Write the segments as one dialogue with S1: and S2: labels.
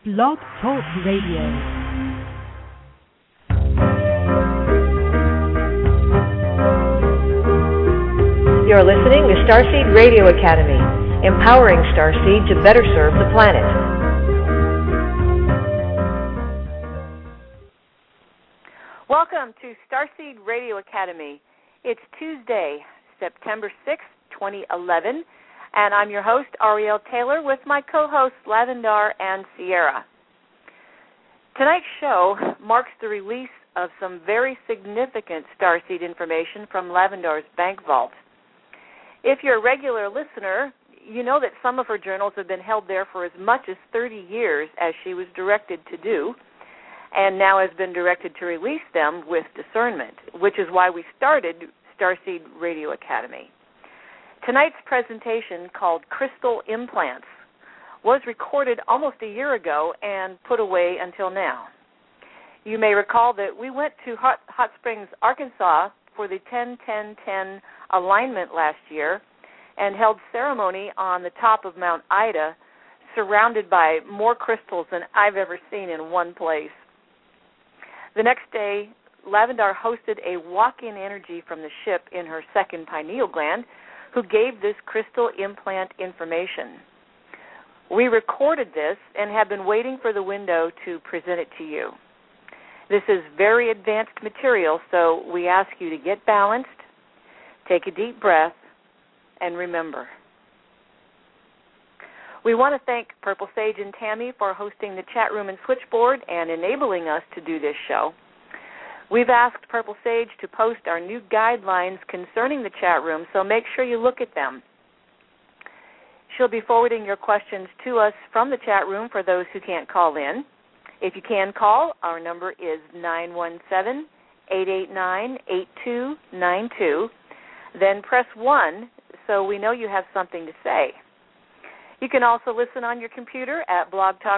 S1: Blog Talk Radio.
S2: You're listening to Starseed Radio Academy, empowering Starseed to better serve the planet. Welcome to Starseed Radio Academy. It's Tuesday, September 6th, 2011, and I'm your host, Arielle Taylor, with my co-hosts, Lavendar and Sierra. Tonight's show marks the release of some very significant Starseed information from Lavendar's bank vault. If you're a regular listener, you know that some of her journals have been held there for as much as 30 years, as she was directed to do, and now has been directed to release them with discernment, which is why we started Starseed Radio Academy. Tonight's presentation, called Crystal Implants, was recorded almost a year ago and put away until now. You may recall that we went to Hot Springs, Arkansas for the 10-10-10 alignment last year and held ceremony on the top of Mount Ida, surrounded by more crystals than I've ever seen in one place. The next day, Lavendar hosted a walk-in energy from the ship in her second pineal gland, who gave this crystal implant information. We recorded this and have been waiting for the window to present it to you. This is very advanced material, so we ask you to get balanced, take a deep breath, and remember. We want to thank Purple Sage and Tammy for hosting the chat room and switchboard and enabling us to do this show. We've asked Purple Sage to post our new guidelines concerning the chat room, so make sure you look at them. She'll be forwarding your questions to us from the chat room for those who can't call in. If you can call, our number is 917-889-8292. Then press 1 so we know you have something to say. You can also listen on your computer at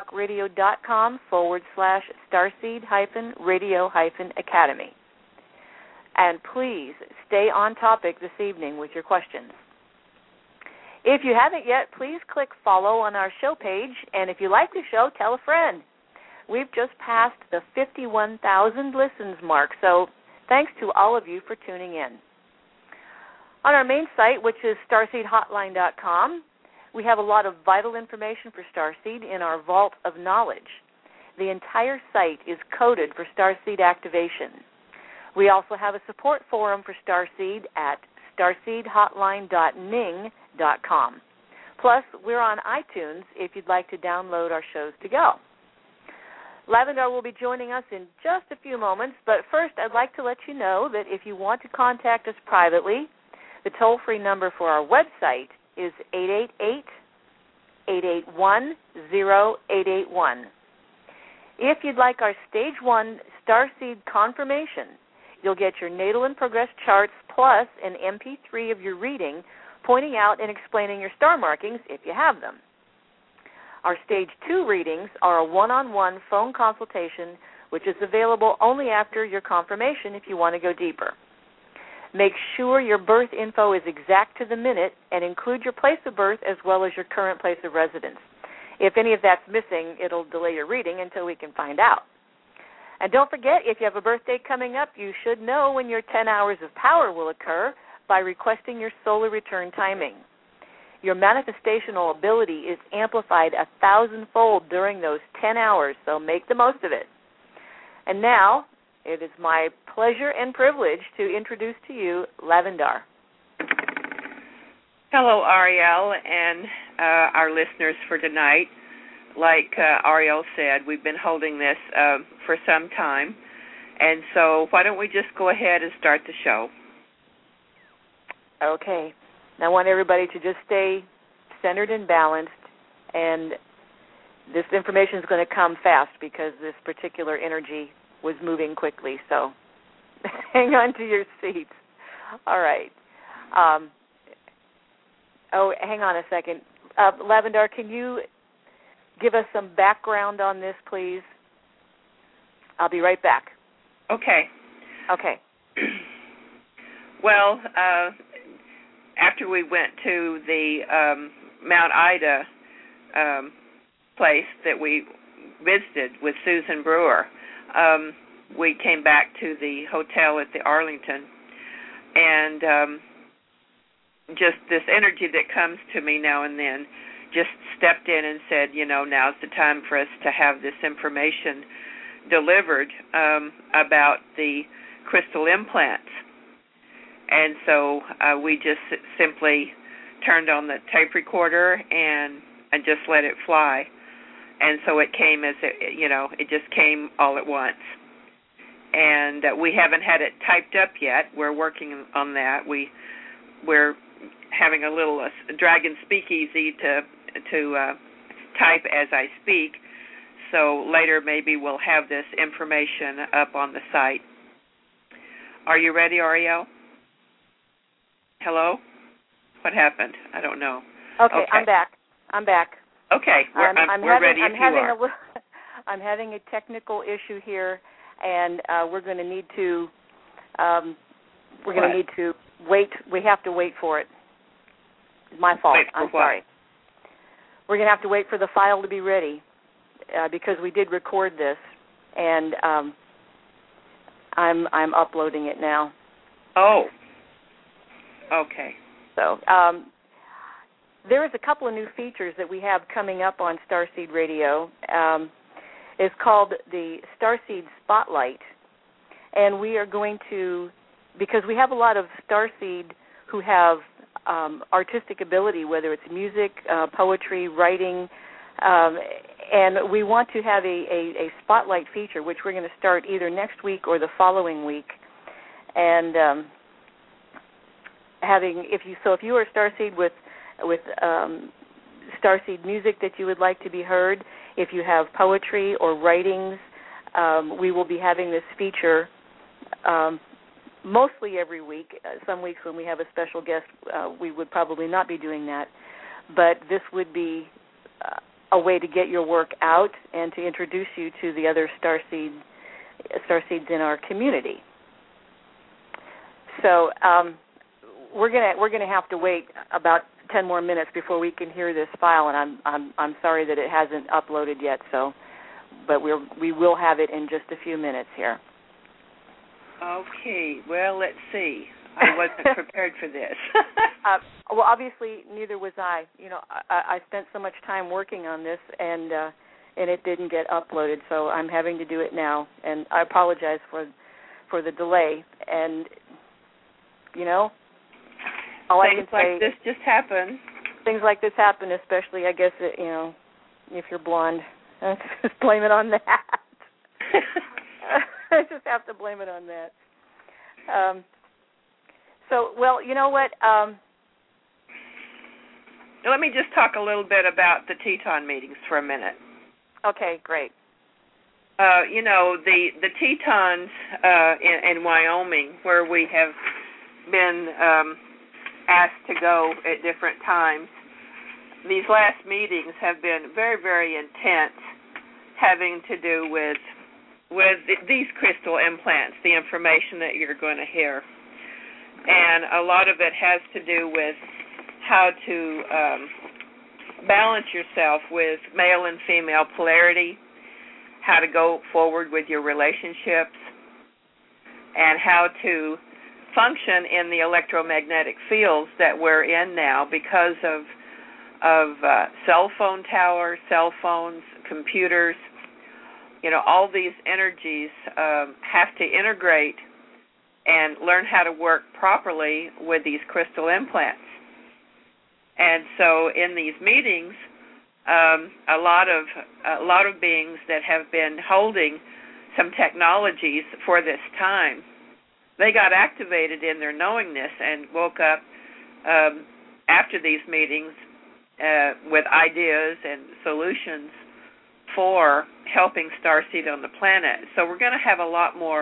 S2: blogtalkradio.com/starseed-radio-academy. And please stay on topic this evening with your questions. If you haven't yet, please click follow on our show page, and if you like the show, tell a friend. We've just passed the 51,000 listens mark, so thanks to all of you for tuning in. On our main site, which is starseedhotline.com, we have a lot of vital information for Starseed in our vault of knowledge. The entire site is coded for Starseed activation. We also have a support forum for Starseed at starseedhotline.ning.com. Plus, we're on iTunes if you'd like to download our shows to go. Lavendar will be joining us in just a few moments, but first I'd like to let you know that if you want to contact us privately, the toll-free number for our website is 888-881-0881. If you'd like our Stage 1 Starseed confirmation, you'll get your natal and progress charts plus an MP3 of your reading pointing out and explaining your star markings if you have them. Our Stage 2 readings are a one-on-one phone consultation, which is available only after your confirmation if you want to go deeper. Make sure your birth info is exact to the minute and include your place of birth as well as your current place of residence. If any of that's missing, it'll delay your reading until we can find out. And don't forget, if you have a birthday coming up, you should know when your 10 hours of power will occur by requesting your solar return timing. Your manifestational ability is amplified 1,000-fold during those 10 hours, so make the most of it. And now, it is my pleasure and privilege to introduce to you Lavendar.
S3: Hello, Arielle, and our listeners for tonight. Like Arielle said, we've been holding this for some time, and so why don't we just go ahead and start the show?
S2: Okay. I want everybody to just stay centered and balanced, and this information is going to come fast because this particular energy was moving quickly, so hang on to your seats. All right. Hang on a second. Lavendar, can you give us some background on this, please? I'll be right back.
S3: Okay.
S2: Okay.
S3: Well, after we went to the Mount Ida place that we visited with Susan Brewer. We came back to the hotel at the Arlington, and just this energy that comes to me now and then just stepped in and said, now's the time for us to have this information delivered about the crystal implants. And so we just simply turned on the tape recorder and just let it fly. And so it came it just came all at once. And we haven't had it typed up yet. We're working on that. We're having a little Dragon Speakeasy to type as I speak. So later maybe we'll have this information up on the site. Are you ready, Ariel? Hello? What happened? I don't know.
S2: Okay. I'm back.
S3: Okay, we're ready if you are.
S2: I'm having a technical issue here, and we're going to need to wait. We have to wait for it. It's my fault. I'm sorry. We're going to have to wait for the file to be ready because we did record this, and I'm uploading it now.
S3: Oh. Okay.
S2: So there is a couple of new features that we have coming up on Starseed Radio. It's called the Starseed Spotlight, and we are going to, because we have a lot of Starseed who have artistic ability, whether it's music, poetry, writing, and we want to have a spotlight feature, which we're going to start either next week or the following week. And if you are Starseed with Starseed music that you would like to be heard, if you have poetry or writings, we will be having this feature mostly every week. Some weeks when we have a special guest, we would probably not be doing that. But this would be a way to get your work out and to introduce you to the other Starseeds in our community. So we're gonna have to wait about 10 more minutes before we can hear this file, and I'm sorry that it hasn't uploaded yet. But we will have it in just a few minutes here.
S3: Okay. Well, let's see. I wasn't prepared for this.
S2: Well, obviously, neither was I. I spent so much time working on this, and it didn't get uploaded, so I'm having to do it now. And I apologize for the delay. And all I can say,
S3: things like this just happen.
S2: Things like this happen, especially, I guess, if you're blonde. Just blame it on that. I just have to blame it on that. Well, you know what?
S3: Let me just talk a little bit about the Teton meetings for a minute.
S2: Okay, great.
S3: The Tetons in Wyoming, where we have been asked to go at different times, these last meetings have been very, very intense, having to do with these crystal implants, the information that you're going to hear. And a lot of it has to do with how to balance yourself with male and female polarity, how to go forward with your relationships, and how to function in the electromagnetic fields that we're in now because of cell phone towers, cell phones, computers. All these energies have to integrate and learn how to work properly with these crystal implants. And so in these meetings, a lot of beings that have been holding some technologies for this time, they got activated in their knowingness and woke up after these meetings with ideas and solutions for helping Starseed on the planet. So we're going to have a lot more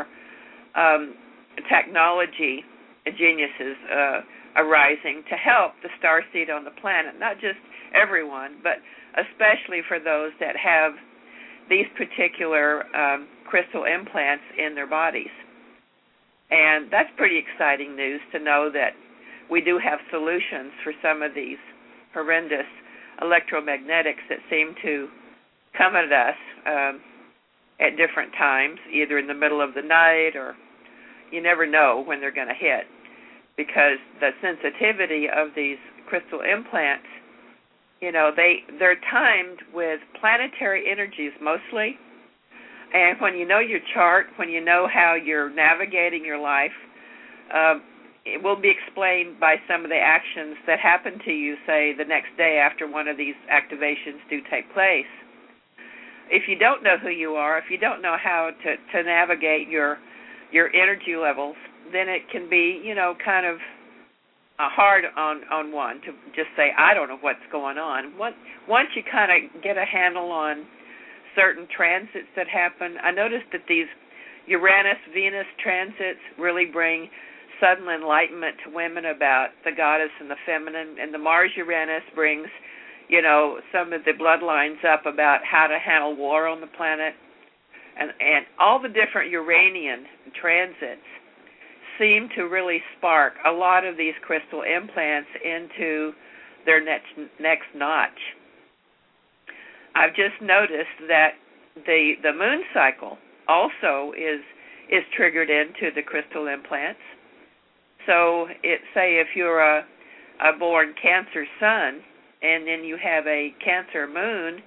S3: technology geniuses arising to help the Starseed on the planet, not just everyone, but especially for those that have these particular crystal implants in their bodies. And that's pretty exciting news to know that we do have solutions for some of these horrendous electromagnetics that seem to come at us at different times, either in the middle of the night, or you never know when they're going to hit, because the sensitivity of these crystal implants, they're timed with planetary energies mostly. And when you know your chart, when you know how you're navigating your life, it will be explained by some of the actions that happen to you, say, the next day after one of these activations do take place. If you don't know who you are, if you don't know how to navigate your energy levels, then it can be, kind of hard on one to just say, I don't know what's going on. Once you kind of get a handle on certain transits that happen, I noticed that these Uranus-Venus transits really bring sudden enlightenment to women about the goddess and the feminine, and the Mars-Uranus brings, some of the bloodlines up about how to handle war on the planet, and all the different Uranian transits seem to really spark a lot of these crystal implants into their next notch. I've just noticed that the moon cycle also is triggered into the crystal implants. So say if you're a born Cancer sun, and then you have a Cancer moon,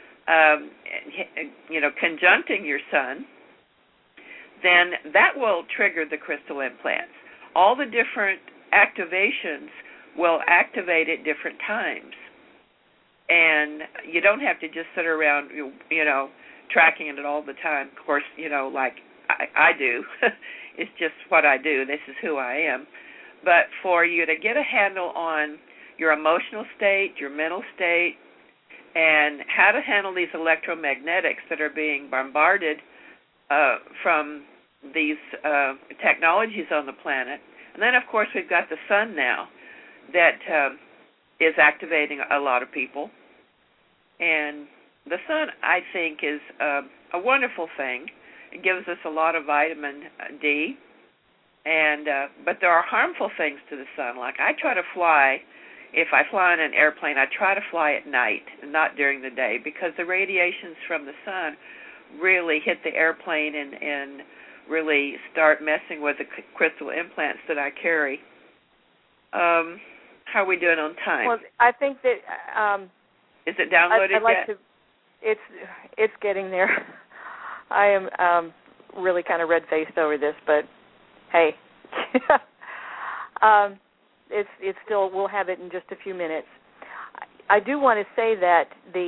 S3: conjuncting your sun, then that will trigger the crystal implants. All the different activations will activate at different times. And you don't have to just sit around, tracking it all the time. Of course, like I do. It's just what I do. This is who I am. But for you to get a handle on your emotional state, your mental state, and how to handle these electromagnetics that are being bombarded from these technologies on the planet. And then, of course, we've got the sun now that is activating a lot of people. And the sun, I think, is a wonderful thing. It gives us a lot of vitamin D. But there are harmful things to the sun. Like I try to fly, if I fly in an airplane, I try to fly at night, not during the day, because the radiations from the sun really hit the airplane and really start messing with the crystal implants that I carry. How are we doing on time?
S2: Well, I think that
S3: is it downloaded
S2: I'd like
S3: yet?
S2: It's getting there. I am really kind of red-faced over this, but hey, it's still. We'll have it in just a few minutes. I do want to say that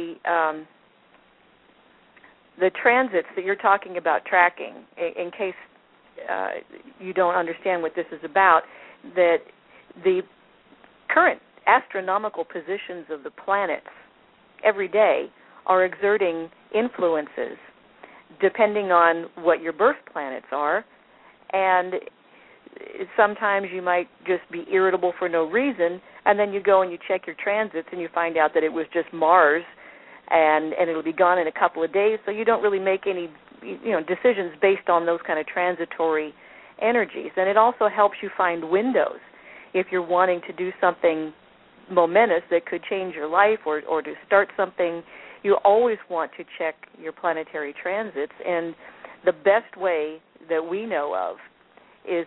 S2: the transits that you're talking about tracking, in case you don't understand what this is about, that the current astronomical positions of the planets every day are exerting influences depending on what your birth planets are, and sometimes you might just be irritable for no reason, and then you go and you check your transits and you find out that it was just Mars, and it'll be gone in a couple of days, so you don't really make any decisions based on those kind of transitory energies. And it also helps you find windows if you're wanting to do something momentous that could change your life or to start something. You always want to check your planetary transits, and the best way that we know of is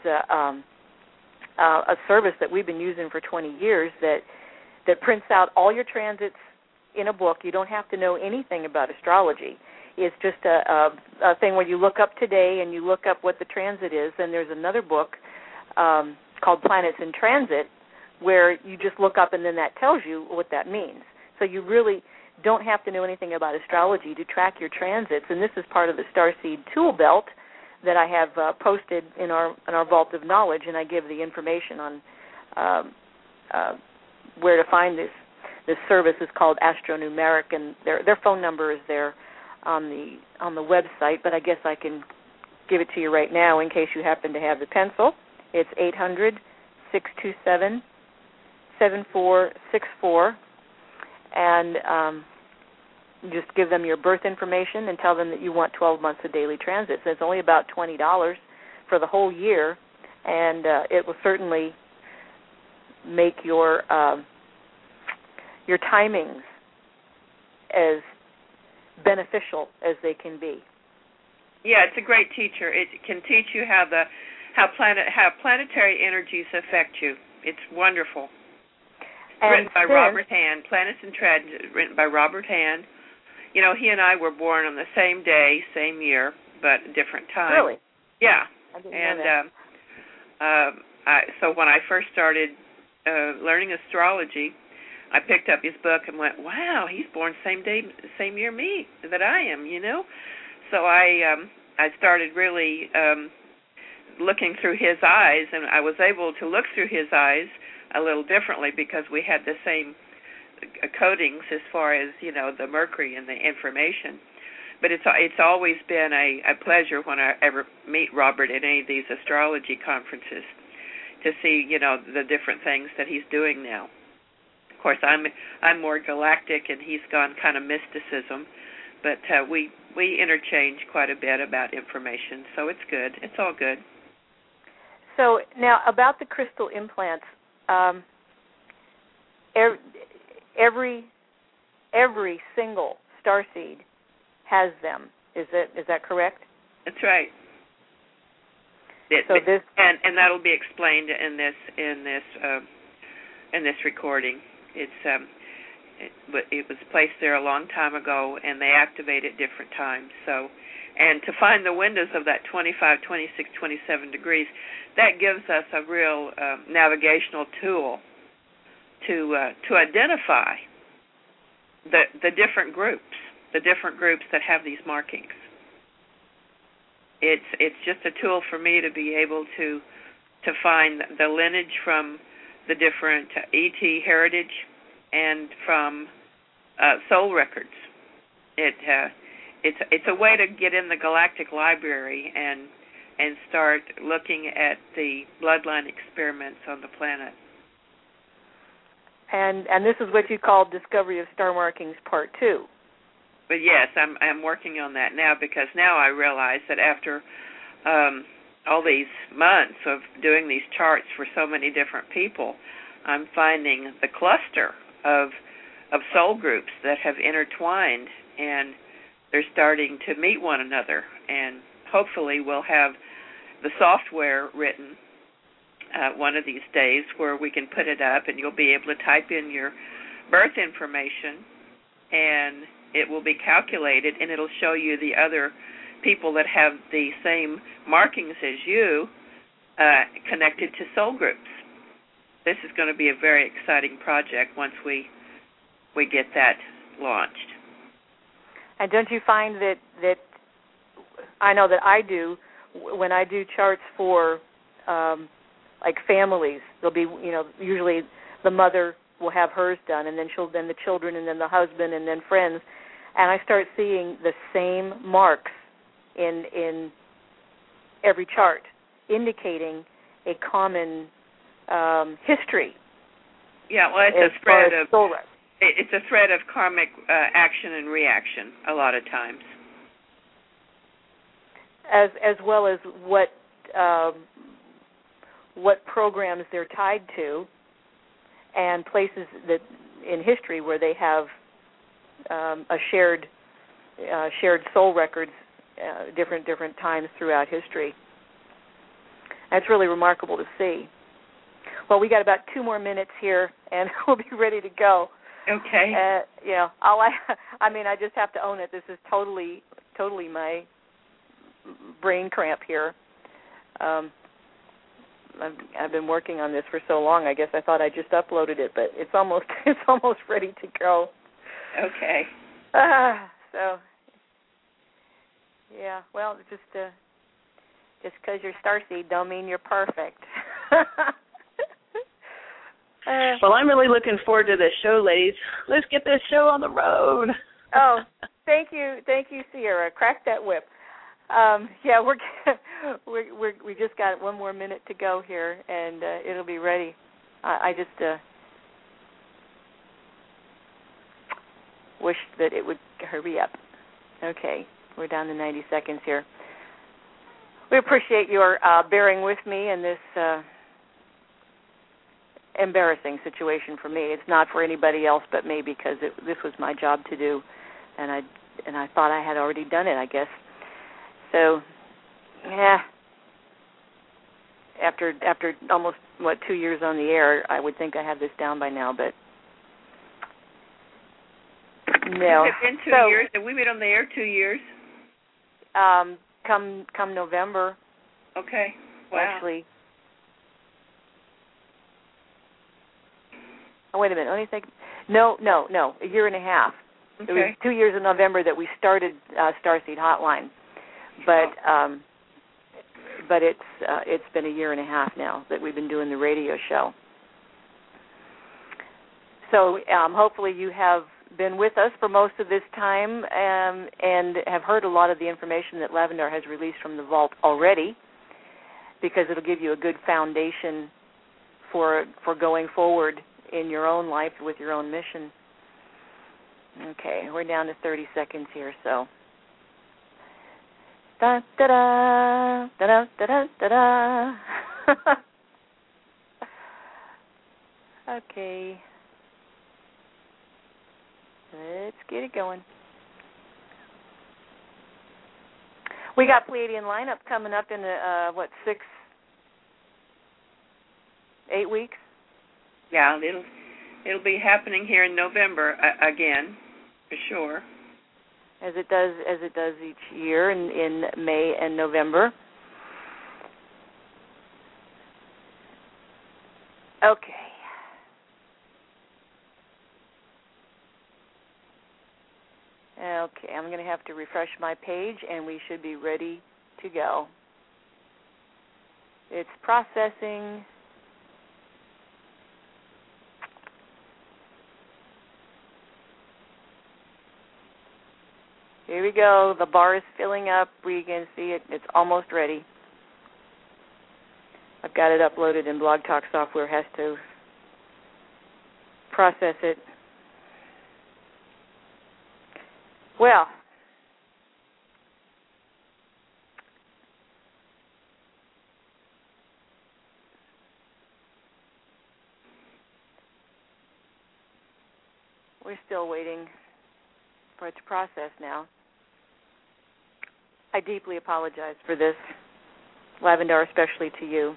S2: a service that we've been using for 20 years that prints out all your transits in a book. You don't have to know anything about astrology. It's just a thing where you look up today and you look up what the transit is, and there's another book called Planets in Transit where you just look up and then that tells you what that means. So you really don't have to know anything about astrology to track your transits, and this is part of the Starseed tool belt that I have posted in our Vault of Knowledge, and I give the information on where to find this. This service is called Astronumeric, and their phone number is there on the website, but I guess I can give it to you right now in case you happen to have the pencil. It's 800-627-7464, and just give them your birth information and tell them that you want 12 months of daily transits. It's only about $20 for the whole year, and it will certainly make your timings as beneficial as they can be.
S3: Yeah, it's a great teacher. It can teach you how planetary energies affect you. It's written by Robert Hand, Planets and Transits, written by Robert Hand. You know, he and I were born on the same day, same year, but different time.
S2: Really?
S3: Yeah.
S2: I didn't know
S3: that. So when I first started learning astrology, I picked up his book and went, wow, he's born same day, same year me that I am, you know. So I started really looking through his eyes, and I was able to look through his eyes a little differently because we had the same codings as far as, you know, the Mercury and the information. But it's always been a pleasure when I ever meet Robert at any of these astrology conferences to see, you know, the different things that he's doing now. Of course, I'm more galactic, and he's gone kind of mysticism, but we interchange quite a bit about information, so it's good. It's all good.
S2: So now about the crystal implants, every single starseed has them. Is that correct?
S3: That's right. And that'll be explained in this recording. It was placed there a long time ago, and they activate at different times. So, and to find the windows of that 25, 26, 27 degrees, that gives us a real navigational tool to identify the different groups that have these markings. It's just a tool for me to be able to find the lineage from the different ET heritage and from soul records. It's a way to get in the galactic library and start looking at the bloodline experiments on the planet.
S2: And this is what you call Discovery of Star Markings Part 2.
S3: But yes, I'm working on that now, because now I realize that after all these months of doing these charts for so many different people, I'm finding the cluster of soul groups that have intertwined, and they're starting to meet one another. And hopefully we'll have the software written one of these days where we can put it up, and you'll be able to type in your birth information, and it will be calculated, and it'll show you the other people that have the same markings as you connected to soul groups. This is going to be a very exciting project once we get that launched.
S2: And don't you find that I know that I do, when I do charts for like families, there'll be, you know, usually the mother will have hers done, and then the children, and then the husband, and then friends, and I start seeing the same marks in every chart, indicating a common history.
S3: Yeah, well, it's a thread of karmic action and reaction a lot of times,
S2: as well as what programs they're tied to, and places that in history where they have a shared soul records, different times throughout history. That's really remarkable to see. Well, we got about 2 more minutes here, and we'll be ready to go.
S3: Okay.
S2: Yeah, I just have to own it. This is totally my brain cramp here. I've been working on this for so long. I guess I thought I just uploaded it, but it's almost ready to go.
S3: Okay.
S2: So, yeah. Well, just because you're starseed don't mean you're perfect.
S1: Well, I'm really looking forward to this show, ladies. Let's get this show on the road.
S2: Oh, thank you, Sierra. Crack that whip. Yeah, we just got 1 more minute to go here, and it'll be ready. I just wish that it would hurry up. Okay, we're down to 90 seconds here. We appreciate your bearing with me in this embarrassing situation for me. It's not for anybody else but me, because this was my job to do, and and I thought I had already done it, I guess. So, yeah. After almost 2 years on the air, I would think I have this down by now, but no.
S3: Has it been 2 years? Have we been on the air 2 years?
S2: Come November.
S3: Okay. Wow.
S2: Actually. Oh, wait a minute. Let me think. No. A year and a half.
S3: Okay.
S2: It was 2 years in November that we started Starseed Hotline, but it's been a year and a half now that we've been doing the radio show. So hopefully you have been with us for most of this time and have heard a lot of the information that Lavendar has released from the vault already, because it'll give you a good foundation for going forward in your own life with your own mission. Okay, we're down to 30 seconds here, so. Da da da da da da da da. Okay. Let's get it going. We got Pleiadian lineup coming up in 8 weeks?
S3: Yeah, it'll be happening here in November again, for sure.
S2: As it does each year in May and November. Okay. Okay, I'm going to have to refresh my page, and we should be ready to go. It's processing. Here we go. The bar is filling up. We can see it. It's almost ready. I've got it uploaded, and Blog Talk software has to process it. Well, we're still waiting for it to process now. I deeply apologize for this, Lavendar, especially to you.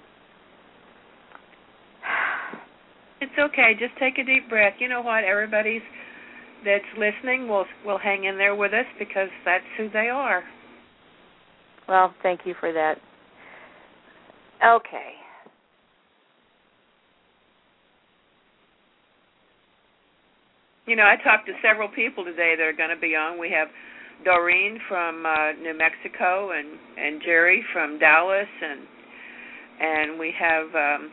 S3: It's okay. Just take a deep breath. You know what? Everybody that's listening will hang in there with us because that's who they are.
S2: Well, thank you for that. Okay.
S3: You know, I talked to several people today that are going to be on. We have Doreen from New Mexico and Jerry from Dallas, and we have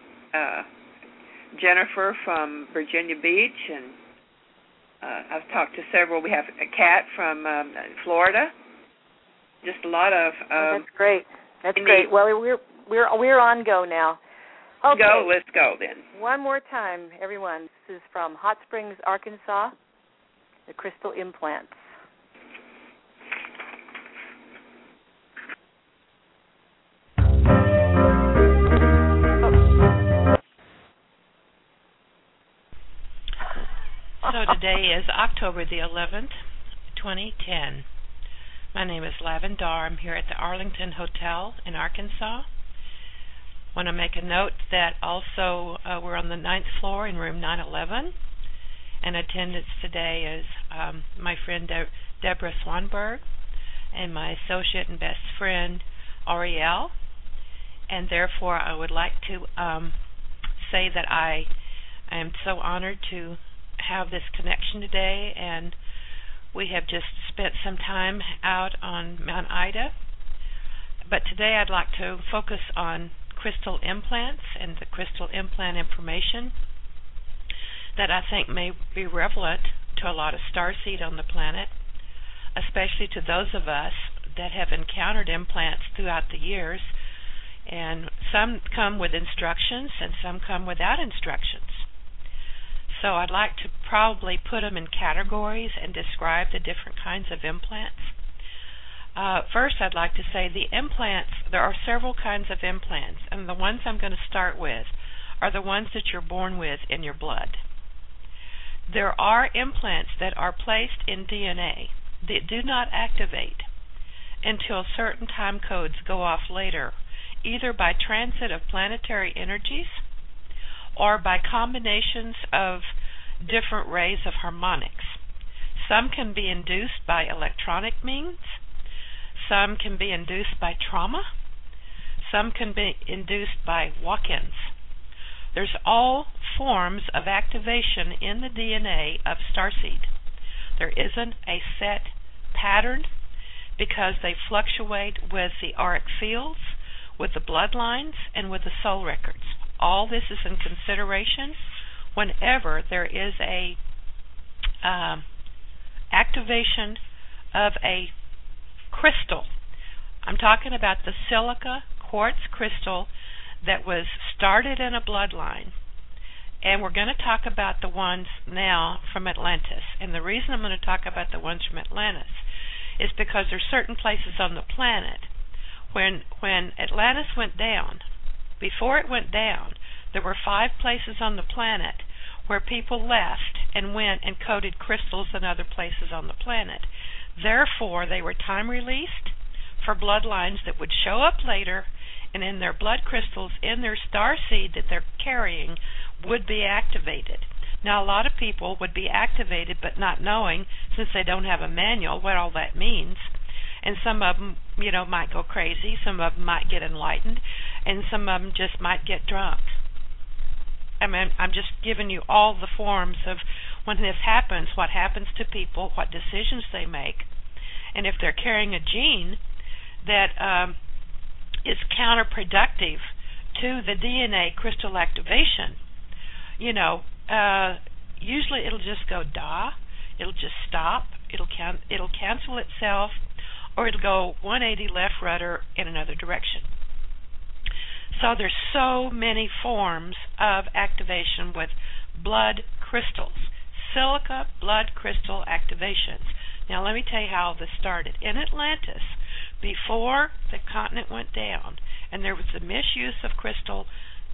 S3: Jennifer from Virginia Beach, and I've talked to several. We have a Kat from Florida. Just a lot of.
S2: That's great. That's great. Well, we're on go now. Okay.
S3: Let's go then.
S2: One more time, everyone. This is from Hot Springs, Arkansas, the Crystal Implants.
S4: So today is October the 11th, 2010. My name is Lavendar. I'm here at the Arlington Hotel in Arkansas. Want to make a note that also we're on the 9th floor in room 911, and attendance today is my friend Deborah Swanberg and my associate and best friend Ariel, and therefore I would like to say that I am so honored to have this connection today, and we have just spent some time out on Mount Ida, but today I'd like to focus on crystal implants and the crystal implant information that I think may be relevant to a lot of starseed on the planet, especially to those of us that have encountered implants throughout the years, and some come with instructions and some come without instructions. So I'd like to probably put them in categories and describe the different kinds of implants. First, I'd like to say the implants, there are several kinds of implants, and the ones I'm going to start with are the ones that you're born with in your blood. There are implants that are placed in DNA, that do not activate until certain time codes go off later, either by transit of planetary energies or by combinations of different rays of harmonics. Some can be induced by electronic means, some can be induced by trauma, some can be induced by walk-ins. There's all forms of activation in the DNA of starseed. There isn't a set pattern because they fluctuate with the auric fields, with the bloodlines, and with the soul records. All this is in consideration whenever there is a activation of a crystal. I'm talking about the silica quartz crystal that was started in a bloodline. And we're going to talk about the ones now from Atlantis. And the reason I'm going to talk about the ones from Atlantis is because there's certain places on the planet when Atlantis went down, before it went down, there were 5 places on the planet where people left and went and coded crystals in other places on the planet. Therefore, they were time released for bloodlines that would show up later, and in their blood crystals, in their star seed that they're carrying, would be activated. Now, a lot of people would be activated but not knowing, since they don't have a manual, what all that means. And some of them, might go crazy. Some of them might get enlightened. And some of them just might get drunk. I mean, I'm just giving you all the forms of when this happens, what happens to people, what decisions they make. And if they're carrying a gene that is counterproductive to the DNA crystal activation, usually it'll just go it'll just stop, it'll cancel itself, or it'll go 180 left rudder in another direction. So there's so many forms of activation with blood crystals, silica blood crystal activations. Now let me tell you how this started. In Atlantis, before the continent went down, and there was the misuse of crystal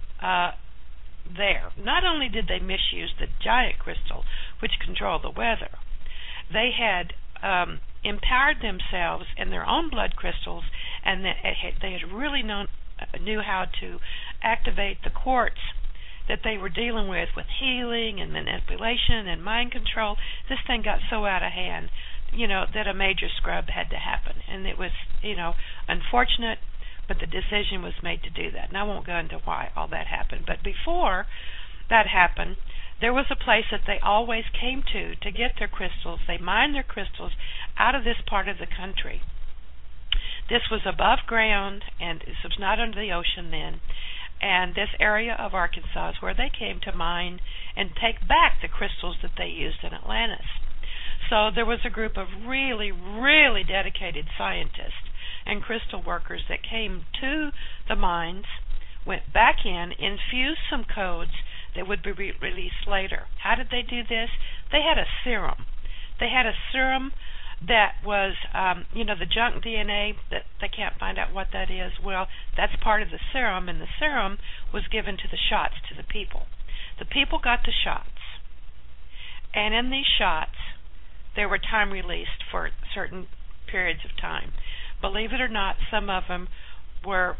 S4: there. Not only did they misuse the giant crystal, which controlled the weather, they had empowered themselves in their own blood crystals, and they had really knew how to activate the quartz that they were dealing with healing and manipulation and mind control. This thing got so out of hand, that a major scrub had to happen. And it was, unfortunate, but the decision was made to do that. And I won't go into why all that happened. But before that happened, there was a place that they always came to get their crystals. They mined their crystals out of this part of the country. This was above ground, and this was not under the ocean then. And this area of Arkansas is where they came to mine and take back the crystals that they used in Atlantis. So there was a group of really, really dedicated scientists and crystal workers that came to the mines, went back in, infused some codes that would be released later. How did they do this? They had a serum. They had a serum that was, the junk DNA, that they can't find out what that is. Well, that's part of the serum, and the serum was given to the shots to the people. The people got the shots, and in these shots, they were time released for certain periods of time. Believe it or not, some of them were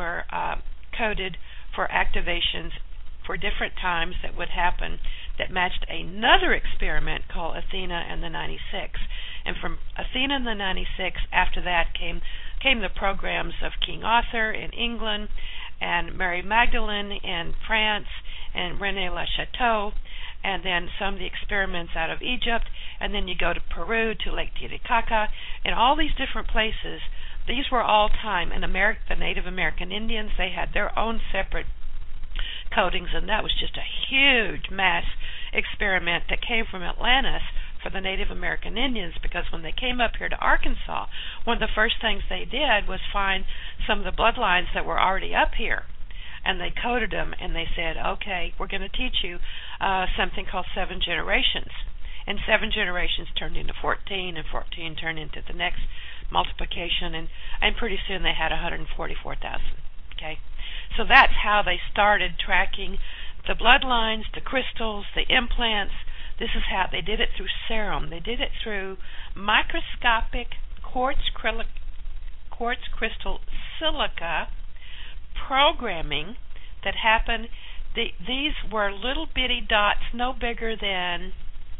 S4: coded for activations for different times that would happen that matched another experiment called Athena and the 96. And from Athena and the 96, after that came the programs of King Arthur in England, and Mary Magdalene in France, and René Le Chateau, and then some of the experiments out of Egypt, and then you go to Peru, to Lake Titicaca, and all these different places. These were all time. And the Native American Indians, they had their own separate codings, and that was just a huge mass experiment that came from Atlantis for the Native American Indians, because when they came up here to Arkansas, one of the first things they did was find some of the bloodlines that were already up here, and they coded them, and they said, okay, we're going to teach you something called 7 generations. And 7 generations turned into 14, and 14 turned into the next multiplication, and pretty soon they had 144,000. Okay, so that's how they started tracking the bloodlines, the crystals, the implants, This is how they did it through serum. They did it through microscopic quartz crystal silica programming that happened. These were little bitty dots no bigger than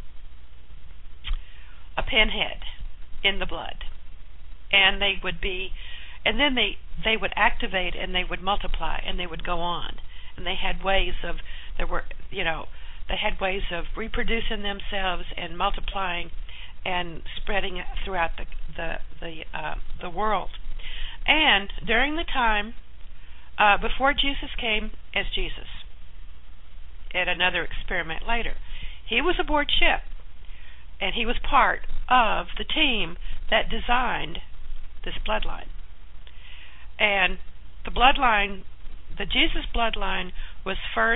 S4: a pinhead in the blood. And they would be, and then they would activate and they would multiply and they would go on. And they had ways of, they had ways of reproducing themselves and multiplying and spreading it throughout the world. And during the time before Jesus came as Jesus, at another experiment later, he was aboard ship, and he was part of the team that designed this bloodline. And the bloodline, the Jesus bloodline, was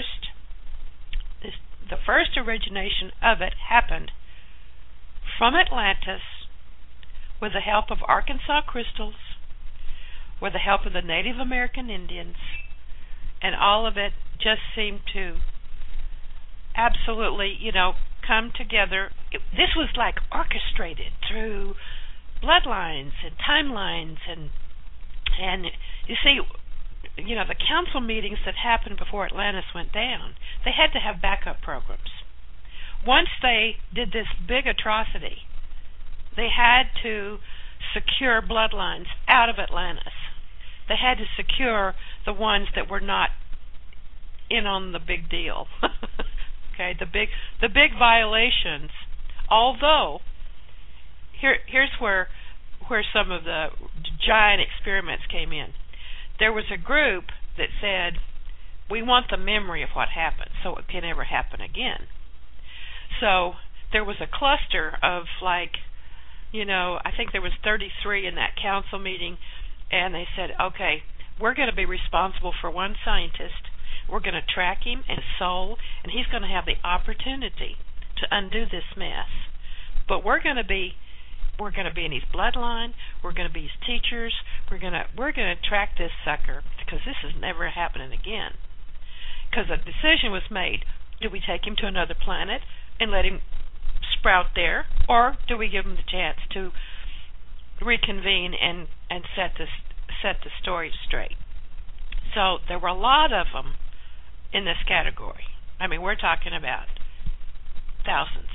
S4: the first origination of it happened from Atlantis with the help of Arkansas crystals, with the help of the Native American Indians, and all of it just seemed to absolutely, come together. This was like orchestrated through bloodlines and timelines, and you see, the council meetings that happened before Atlantis went down, they had to have backup programs. Once they did this big atrocity, they had to secure bloodlines out of Atlantis. They had to secure the ones that were not in on the big deal. Okay, the big violations. Although, here's where some of the giant experiments came in. There was a group that said, we want the memory of what happened so it can never happen again. So there was a cluster of I think there was 33 in that council meeting, and they said, okay, we're going to be responsible for one scientist. We're going to track him and his soul, and he's going to have the opportunity to undo this mess. But we're going to be in his bloodline. We're going to be his teachers. We're going to track this sucker, because this is never happening again. Because a decision was made: do we take him to another planet and let him sprout there, or do we give him the chance to reconvene and set the story straight? So there were a lot of them in this category. I mean, we're talking about thousands.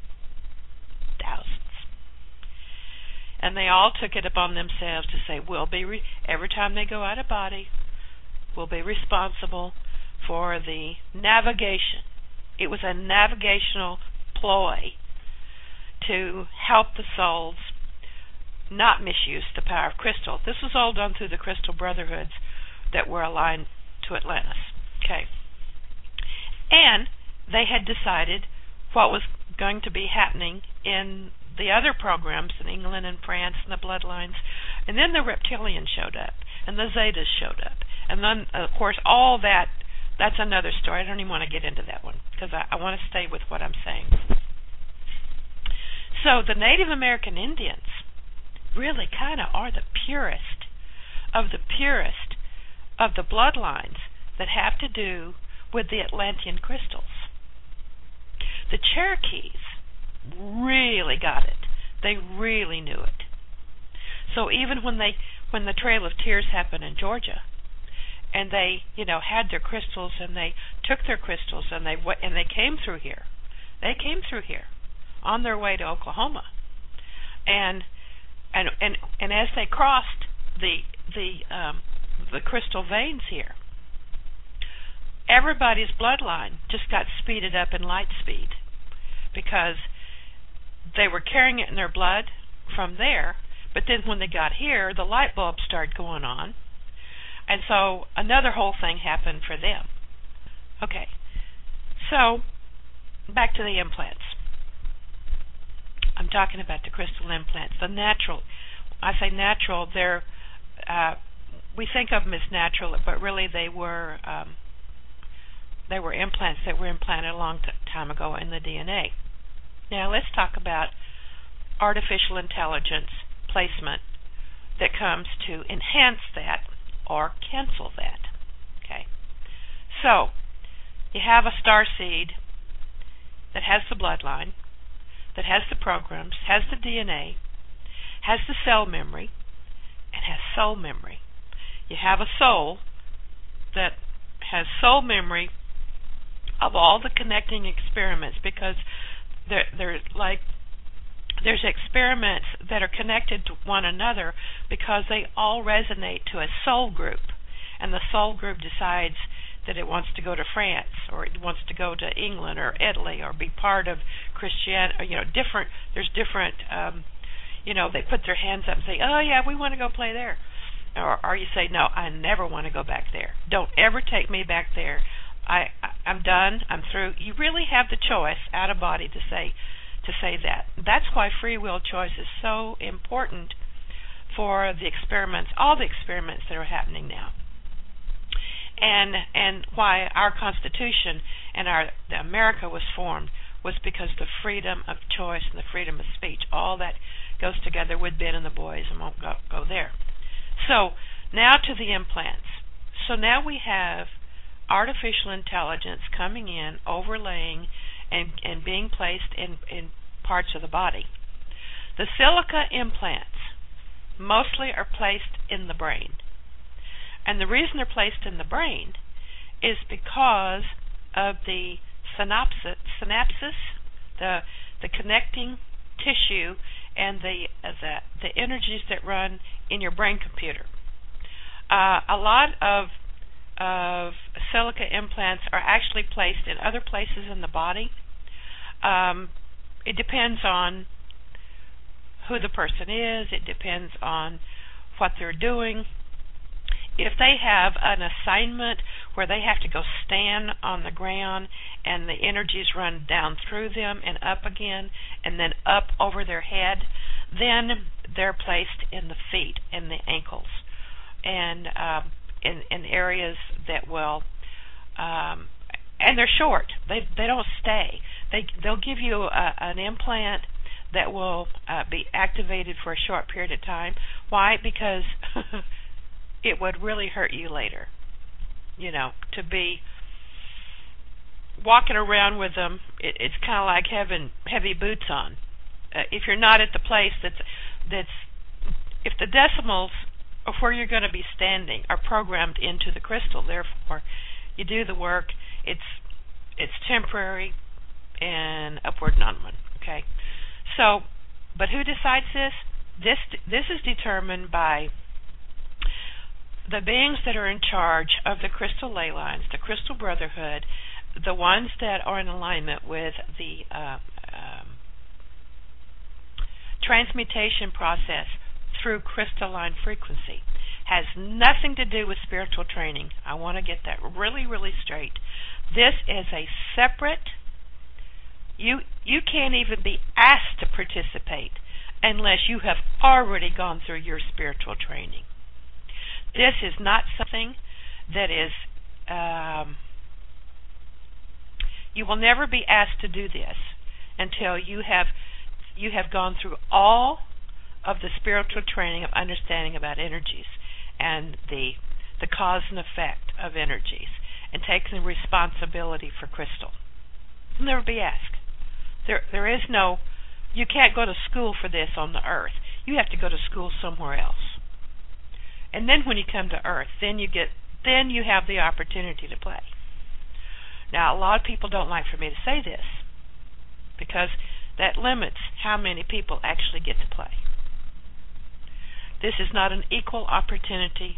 S4: And they all took it upon themselves to say, every time they go out of body, we'll be responsible for the navigation. It was a navigational ploy to help the souls not misuse the power of crystal. This was all done through the crystal brotherhoods that were aligned to Atlantis. Okay. And they had decided what was going to be happening in the other programs in England and France and the bloodlines. And then the reptilians showed up, and the Zetas showed up. And then, of course, all that's another story. I don't even want to get into that one, because I want to stay with what I'm saying. So the Native American Indians really kind of are the purest of the bloodlines that have to do with the Atlantean crystals. The Cherokees really got it. They really knew it. So even when the Trail of Tears happened in Georgia, and they had their crystals, and they took their crystals, and they came through here. They came through here on their way to Oklahoma, and as they crossed the crystal veins here, everybody's bloodline just got speeded up in light speed, because they were carrying it in their blood from there, but then when they got here, the light bulbs started going on, and so another whole thing happened for them. Okay, so back to the implants. I'm talking about the crystal implants, the natural. I say natural, we think of them as natural, but really they were implants that were implanted a long time ago in the DNA. Now let's talk about artificial intelligence placement that comes to enhance that or cancel that. Okay. So you have a starseed that has the bloodline, that has the programs, has the DNA, has the cell memory, and has soul memory. You have a soul that has soul memory of all the connecting experiments, because there's experiments that are connected to one another because they all resonate to a soul group, and the soul group decides that it wants to go to France, or it wants to go to England or Italy, or be part of Christianity. There's different. They put their hands up and say, "Oh yeah, we want to go play there," or you say, "No, I never want to go back there. Don't ever take me back there. I'm done. I'm through." You really have the choice out of body to say that. That's why free will choice is so important for the experiments, all the experiments that are happening now. And why our Constitution and the America was formed was because the freedom of choice and the freedom of speech, all that goes together with Ben and the boys, and won't go there. So now to the implants. So now we have artificial intelligence coming in, overlaying, and being placed in parts of the body. The silica implants mostly are placed in the brain. And the reason they're placed in the brain is because of the synapses, the connecting tissue, and the energies that run in your brain computer. A lot of silica implants are actually placed in other places in the body. It depends on who the person is. It depends on what they're doing. If they have an assignment where they have to go stand on the ground and the energies run down through them and up again and then up over their head, then they're placed in the feet and the ankles and in areas that will, and they're short. They don't stay. They'll give you an implant that will be activated for a short period of time. Why? Because it would really hurt you later, to be walking around with them. It's kind of like having heavy boots on. If you're not at the place that's if the decimals of where you're going to be standing are programmed into the crystal, therefore you do the work, it's temporary and upward and onward. Okay, so but who decides this? This is determined by the beings that are in charge of the crystal ley lines, the crystal brotherhood, the ones that are in alignment with the transmutation process through crystalline frequency. Has nothing to do with spiritual training. I want to get that really, really straight. This is a separate, you can't even be asked to participate unless you have already gone through your spiritual training. This is not something that is, you will never be asked to do this until you have gone through all of the spiritual training of understanding about energies and the cause and effect of energies, and taking the responsibility for crystal. You'll never be asked. There is no, you can't go to school for this on the earth. You have to go to school somewhere else. And then when you come to earth, then you have the opportunity to play. Now, a lot of people don't like for me to say this because that limits how many people actually get to play. This is not an equal opportunity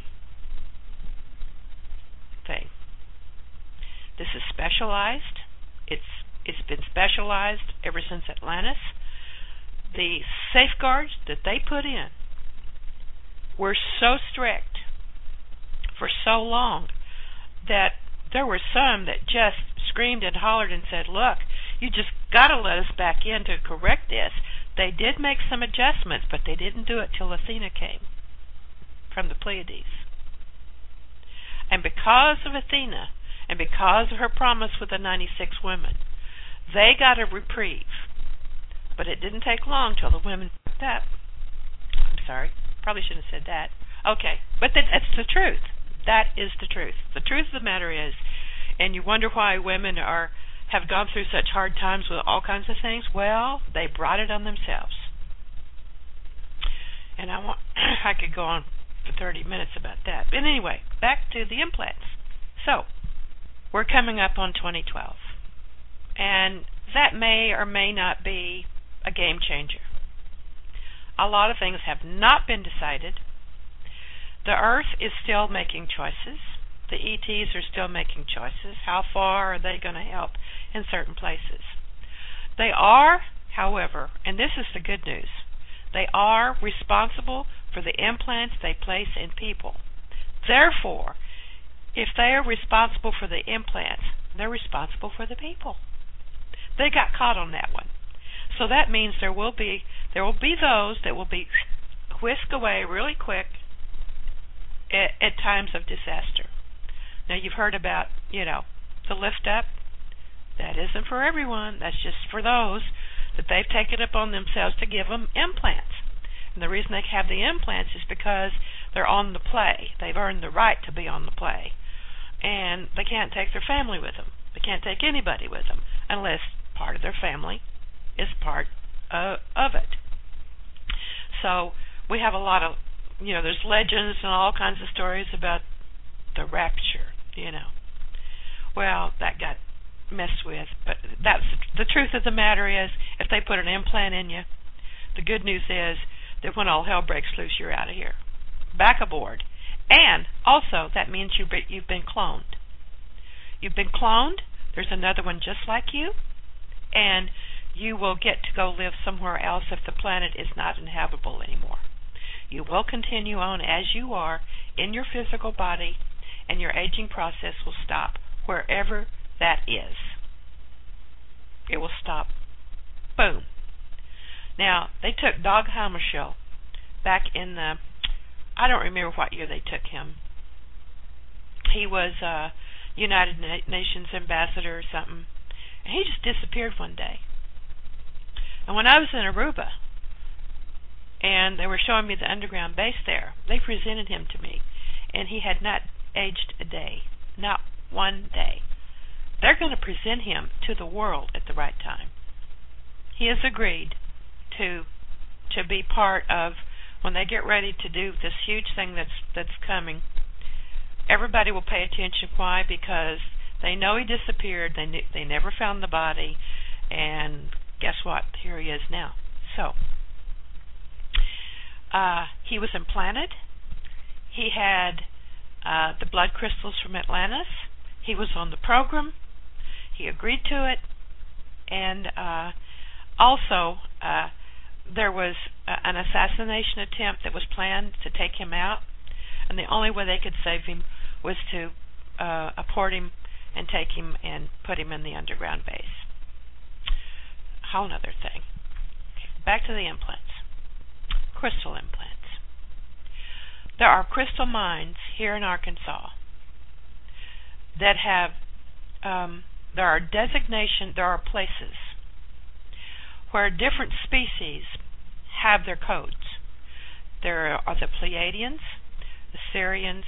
S4: thing. This is specialized. It's been specialized ever since Atlantis. The safeguards that they put in were so strict for so long that there were some that just screamed and hollered and said, look, you just got to let us back in to correct this. They did make some adjustments, but they didn't do it till Athena came from the Pleiades. And because of Athena, and because of her promise with the 96 women, they got a reprieve. But it didn't take long till the women picked up. I'm sorry, probably shouldn't have said that. Okay, but that's the truth. That is the truth. The truth of the matter is, and you wonder why women are have gone through such hard times with all kinds of things? Well, they brought it on themselves. And I could go on for 30 minutes about that. But anyway, back to the implants. So, we're coming up on 2012. And that may or may not be a game changer. A lot of things have not been decided. The Earth is still making choices. The ETs are still making choices. How far are they going to help in certain places? They are, however, and this is the good news, they are responsible for the implants they place in people. Therefore, if they are responsible for the implants, they're responsible for the people. They got caught on that one. So that means there will be those that will be whisked away really quick at times of disaster. Now you've heard about, the lift up. That isn't for everyone. That's just for those that they've taken it upon themselves to give them implants. And the reason they have the implants is because they're on the play. They've earned the right to be on the play. And they can't take their family with them. They can't take anybody with them unless part of their family is part of it. So we have a lot of, there's legends and all kinds of stories about the rapture, Well, that got messed with, but that's the truth of the matter is, if they put an implant in you, the good news is that when all hell breaks loose, you're out of here, back aboard. And also, that means you've been cloned. You've been cloned. There's another one just like you, and you will get to go live somewhere else if the planet is not inhabitable anymore. You will continue on as you are in your physical body, and your aging process will stop wherever that is. It will stop. Boom. Now, they took Dag Hammarskjöld back in I don't remember what year they took him. He was United Nations ambassador or something. And he just disappeared one day. And when I was in Aruba, and they were showing me the underground base there, they presented him to me, and he had not aged a day. Not one day. They're going to present him to the world at the right time. He has agreed to be part of, when they get ready to do this huge thing that's coming, everybody will pay attention. Why? Because they know he disappeared. They never found the body, and guess what? Here he is now. So, he was implanted. He had the blood crystals from Atlantis. He was on the program. He agreed to it. And also, there was an assassination attempt that was planned to take him out. And the only way they could save him was to abort him and take him and put him in the underground base. A whole other thing. Okay, back to the implants. Crystal implants. There are crystal mines here in Arkansas that have, there are places where different species have their codes. There are the Pleiadians, the Sirians,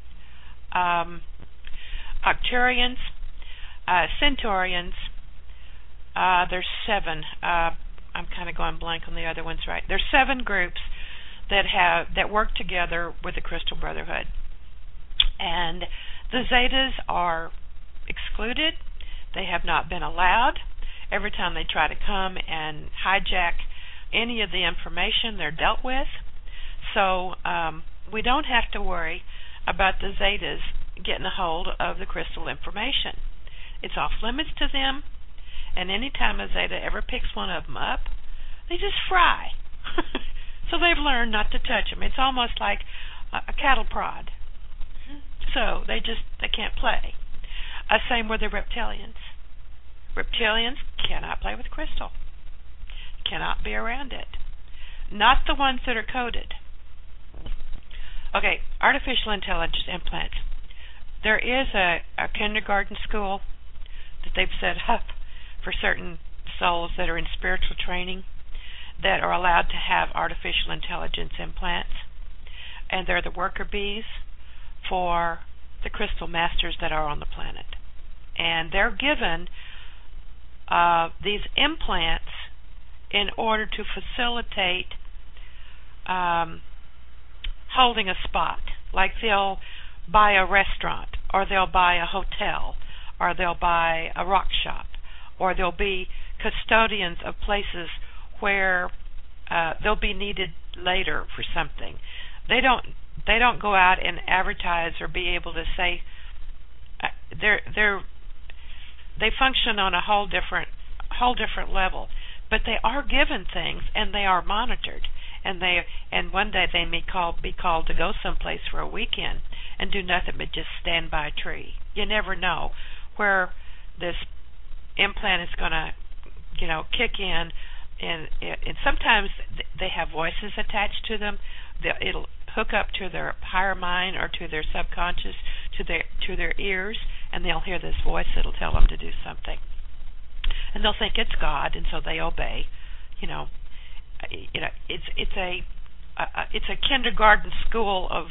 S4: Arcturians, Centaurians. There's 7. I'm kind of going blank on the other ones, right? There's 7 groups that work together with the Crystal Brotherhood. And the Zetas are excluded. They have not been allowed. Every time they try to come and hijack any of the information, they're dealt with. So we don't have to worry about the Zetas getting a hold of the crystal information. It's off limits to them, and any time a Zeta ever picks one of them up, they just fry. So they've learned not to touch them. It's almost like a cattle prod. So they can't play. Same with the reptilians. Reptilians cannot play with crystal. Cannot be around it. Not the ones that are coded. Okay, artificial intelligence implants. There is a kindergarten school that they've set up for certain souls that are in spiritual training that are allowed to have artificial intelligence implants. And they're the worker bees for the crystal masters that are on the planet. And they're given these implants in order to facilitate holding a spot. Like they'll buy a restaurant, or they'll buy a hotel, or they'll buy a rock shop, or they'll be custodians of places where they'll be needed later for something. They don't go out and advertise or be able to say they function on a whole different level, but they are given things and they are monitored, and one day they may be called to go someplace for a weekend and do nothing but just stand by a tree. You never know where this implant is going to, kick in, and sometimes they have voices attached to them. It'll hook up to their higher mind or to their subconscious, to their ears, and they'll hear this voice that'll tell them to do something, and they'll think it's God, and so they obey. It's a kindergarten school of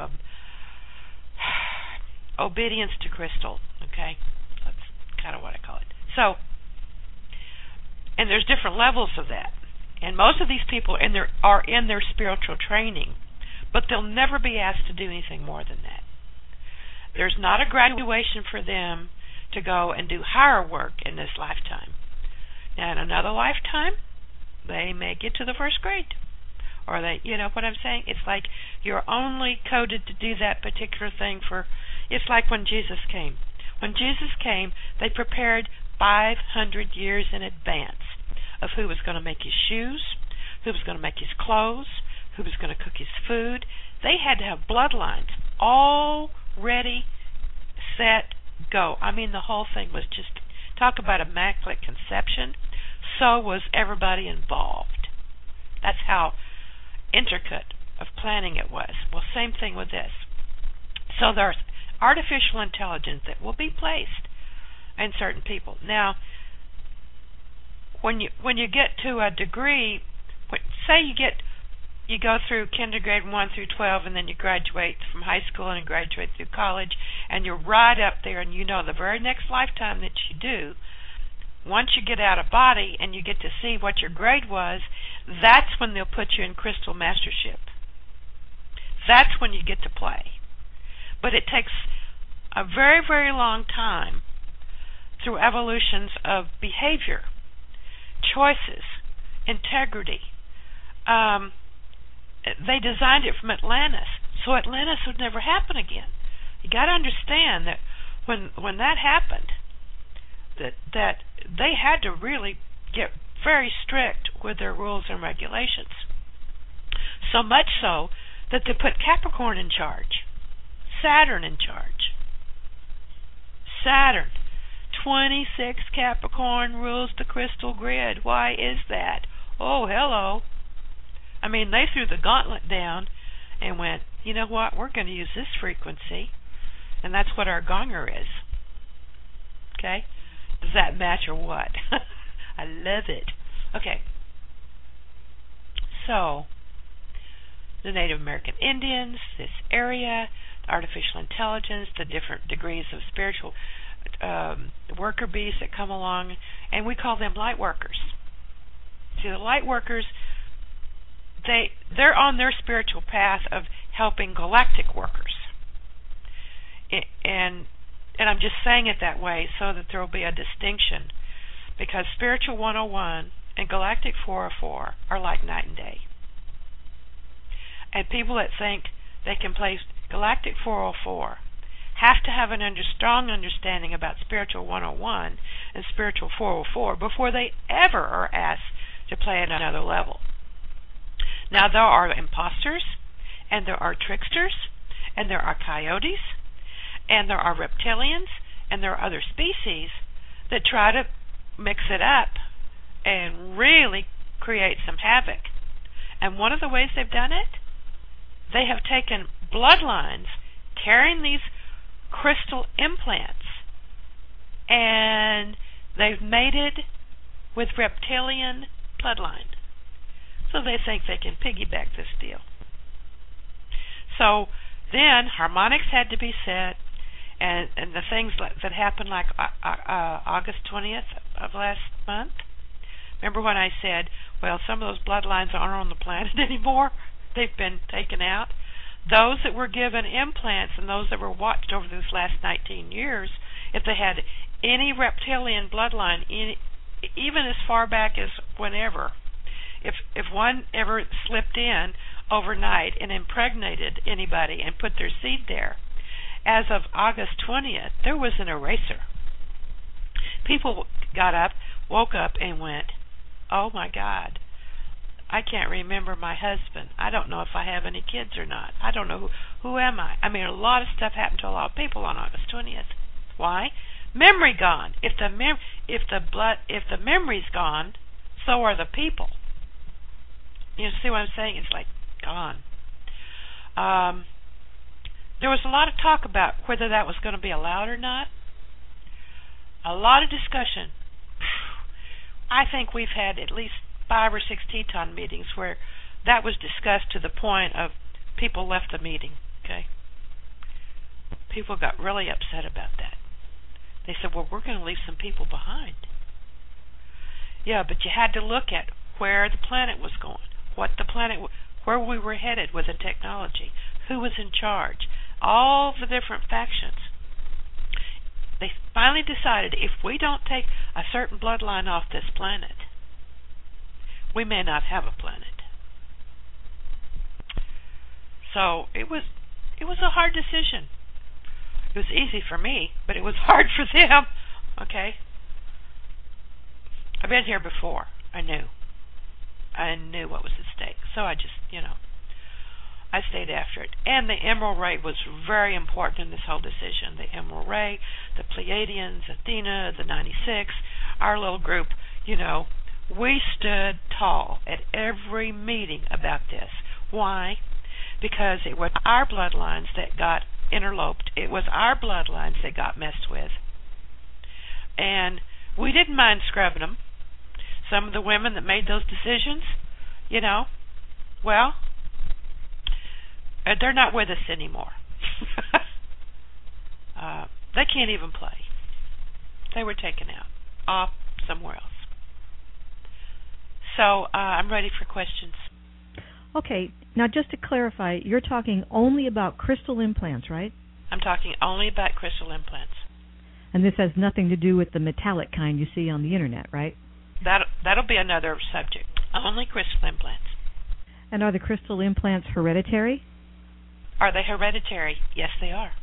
S4: obedience to crystal. Okay, that's kind of what I call it. So, and there's different levels of that, and most of these people are in their spiritual training, but they'll never be asked to do anything more than that. There's not a graduation for them to go and do higher work in this lifetime. Now, in another lifetime, they may get to the first grade. Or you know what I'm saying? It's like you're only coded to do that particular thing it's like when Jesus came. When Jesus came, they prepared 500 years in advance of who was going to make his shoes, who was going to make his clothes, who was going to cook his food. They had to have bloodlines all ready, set, go. I mean, the whole thing was just, talk about immaculate conception. So was everybody involved. That's how intricate of planning it was. Well, same thing with this. So there's artificial intelligence that will be placed in certain people. Now, when you get to a degree, say you go through kindergarten 1 through 12, and then you graduate from high school and graduate through college, and you're right up there, and the very next lifetime that you do, once you get out of body and you get to see what your grade was, that's when they'll put you in crystal mastership. That's when you get to play. But it takes a very, very long time through evolutions of behavior, choices, integrity. They designed it from Atlantis, so Atlantis would never happen again. You got to understand that when that happened, that they had to really get very strict with their rules and regulations. So much so that they put Capricorn in charge, Saturn in charge. Saturn, 26 Capricorn rules the crystal grid. Why is that? Oh, hello. I mean, they threw the gauntlet down and went, you know what, we're going to use this frequency, and that's what our gonger is. Okay? Does that match or what? I love it. Okay. So, the Native American Indians, this area, artificial intelligence, the different degrees of spiritual worker bees that come along, and we call them light workers. See, the light workers, they're on their spiritual path of helping galactic workers. And I'm just saying it that way so that there will be a distinction, because Spiritual 101 and Galactic 404 are like night and day. And people that think they can place Galactic 404 have to have a strong understanding about Spiritual 101 and Spiritual 404 before they ever are asked to play at another level. Now, there are imposters, and there are tricksters, and there are coyotes, and there are reptilians, and there are other species that try to mix it up and really create some havoc. And one of the ways they've done it, they have taken bloodlines carrying these crystal implants, and they've mated with reptilian bloodline. So they think they can piggyback this deal. So then harmonics had to be set, and the things that happened like August 20th of last month? Remember when I said, well, some of those bloodlines aren't on the planet anymore? They've been taken out. Those that were given implants and those that were watched over these last 19 years, if they had any reptilian bloodline, even as far back as whenever, if one ever slipped in overnight and impregnated anybody and put their seed there, as of August 20th, there was an eraser. People got up, woke up, and went, oh my God, I can't remember my husband. I don't know if I have any kids or not. I don't know who am I. I mean, a lot of stuff happened to a lot of people on August 20th. Why? Memory gone. If the memory's gone, so are the people. You see what I'm saying? It's like gone. There was a lot of talk about whether that was going to be allowed or not. A lot of discussion. I think we've had at least 5 or 6 Teton meetings where that was discussed to the point of people left the meeting. Okay, people got really upset about that. They said, well, we're going to leave some people behind. Yeah, but you had to look at where the planet was going, where we were headed with the technology, who was in charge, all the different factions. They finally decided if we don't take a certain bloodline off this planet, we may not have a planet. So it was a hard decision. It was easy for me, but it was hard for them. Okay? I've been here before. I knew what was at stake. So I just, I stayed after it. And the Emerald Ray was very important in this whole decision. The Emerald Ray, the Pleiadians, Athena, the 96, our little group, we stood tall at every meeting about this. Why? Because it was our bloodlines that got interloped. It was our bloodlines that got messed with. And we didn't mind scrubbing them. Some of the women that made those decisions, well, they're not with us anymore. They can't even play. They were taken out, off somewhere else. So I'm ready for questions.
S5: Okay, now just to clarify, you're talking only about crystal implants, right?
S4: I'm talking only about crystal implants.
S5: And this has nothing to do with the metallic kind you see on the internet, right?
S4: That'll be another subject. Only crystal implants.
S5: And are the crystal implants hereditary?
S4: Are they hereditary? Yes, they are.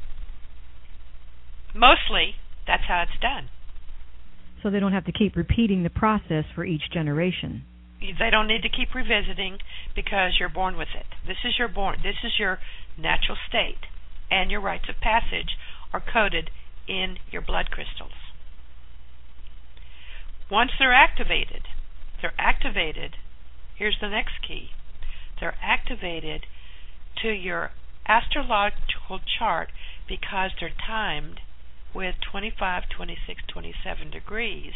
S4: Mostly, that's how it's done.
S5: So they don't have to keep repeating the process for each generation.
S4: They don't need to keep revisiting because you're born with it. This is your natural state, and your rites of passage are coded in your blood crystals. Once they're activated, here's the next key. They're activated to your astrological chart because they're timed with 25, 26, 27 degrees.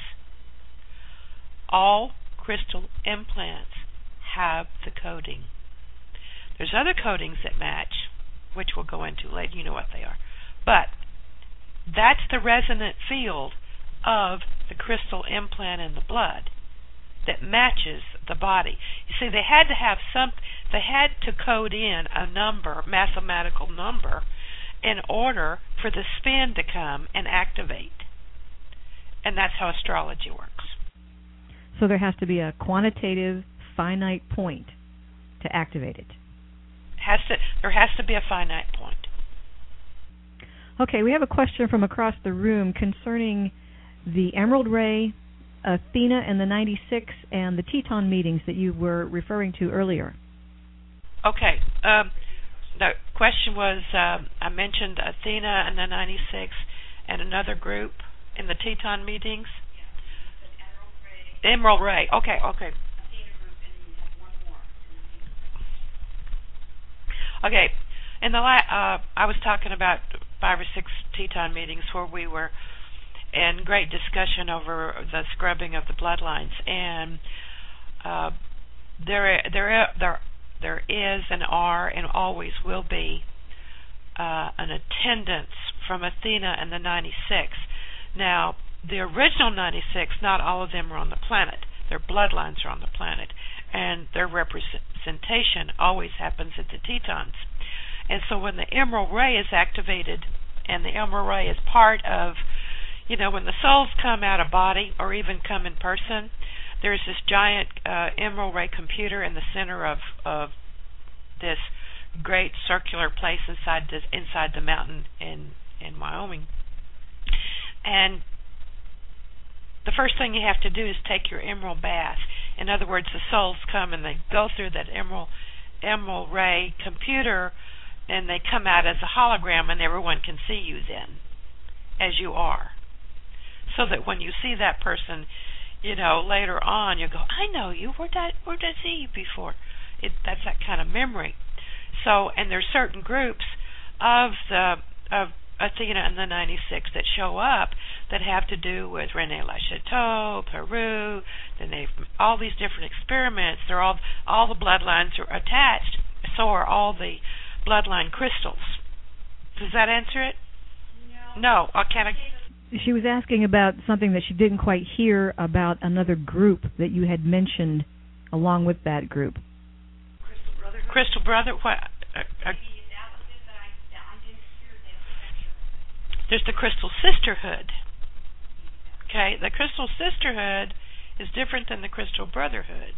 S4: All crystal implants have the coding. There's other codings that match, which we'll go into later. You know what they are. But that's the resonant field of the crystal implant in the blood that matches the body. You see, they had to code in a number, mathematical number, in order for the spin to come and activate. And that's how astrology works.
S5: So there has to be a quantitative, finite point to activate it.
S4: There has to be a finite point.
S5: Okay, we have a question from across the room concerning the Emerald Ray, Athena, and the 96, and the Teton meetings that you were referring to earlier.
S4: Okay. The question was, I mentioned Athena and the 96 and another group in the Teton meetings. Emerald Ray. Okay. Okay. I was talking about 5 or 6 Teton meetings where we were in great discussion over the scrubbing of the bloodlines, and there is and are and always will be an attendance from Athena and the 96. Now, the original 96, not all of them are on the planet. Their bloodlines are on the planet, and their representation always happens at the Tetons. And so when the Emerald Ray is activated, and the Emerald Ray is part of, when the souls come out of body or even come in person, there's this giant Emerald Ray computer in the center of this great circular place inside the mountain in Wyoming. And the first thing you have to do is take your emerald bath. In other words, the souls come and they go through that emerald ray computer, and they come out as a hologram, and everyone can see you then, as you are. So that when you see that person, later on, you go, I know you. Where did I see you before? That's that kind of memory. So, and there's certain groups of Athena and the 96 that show up that have to do with Rene Lachateau, Peru. Then they've all these different experiments. They're all the bloodlines are attached. So are all the bloodline crystals. Does that answer it? No.
S5: She was asking about something that she didn't quite hear about another group that you had mentioned along with that group.
S4: Crystal Brother? What? There's the Crystal Sisterhood. Okay, the Crystal Sisterhood is different than the Crystal Brotherhood.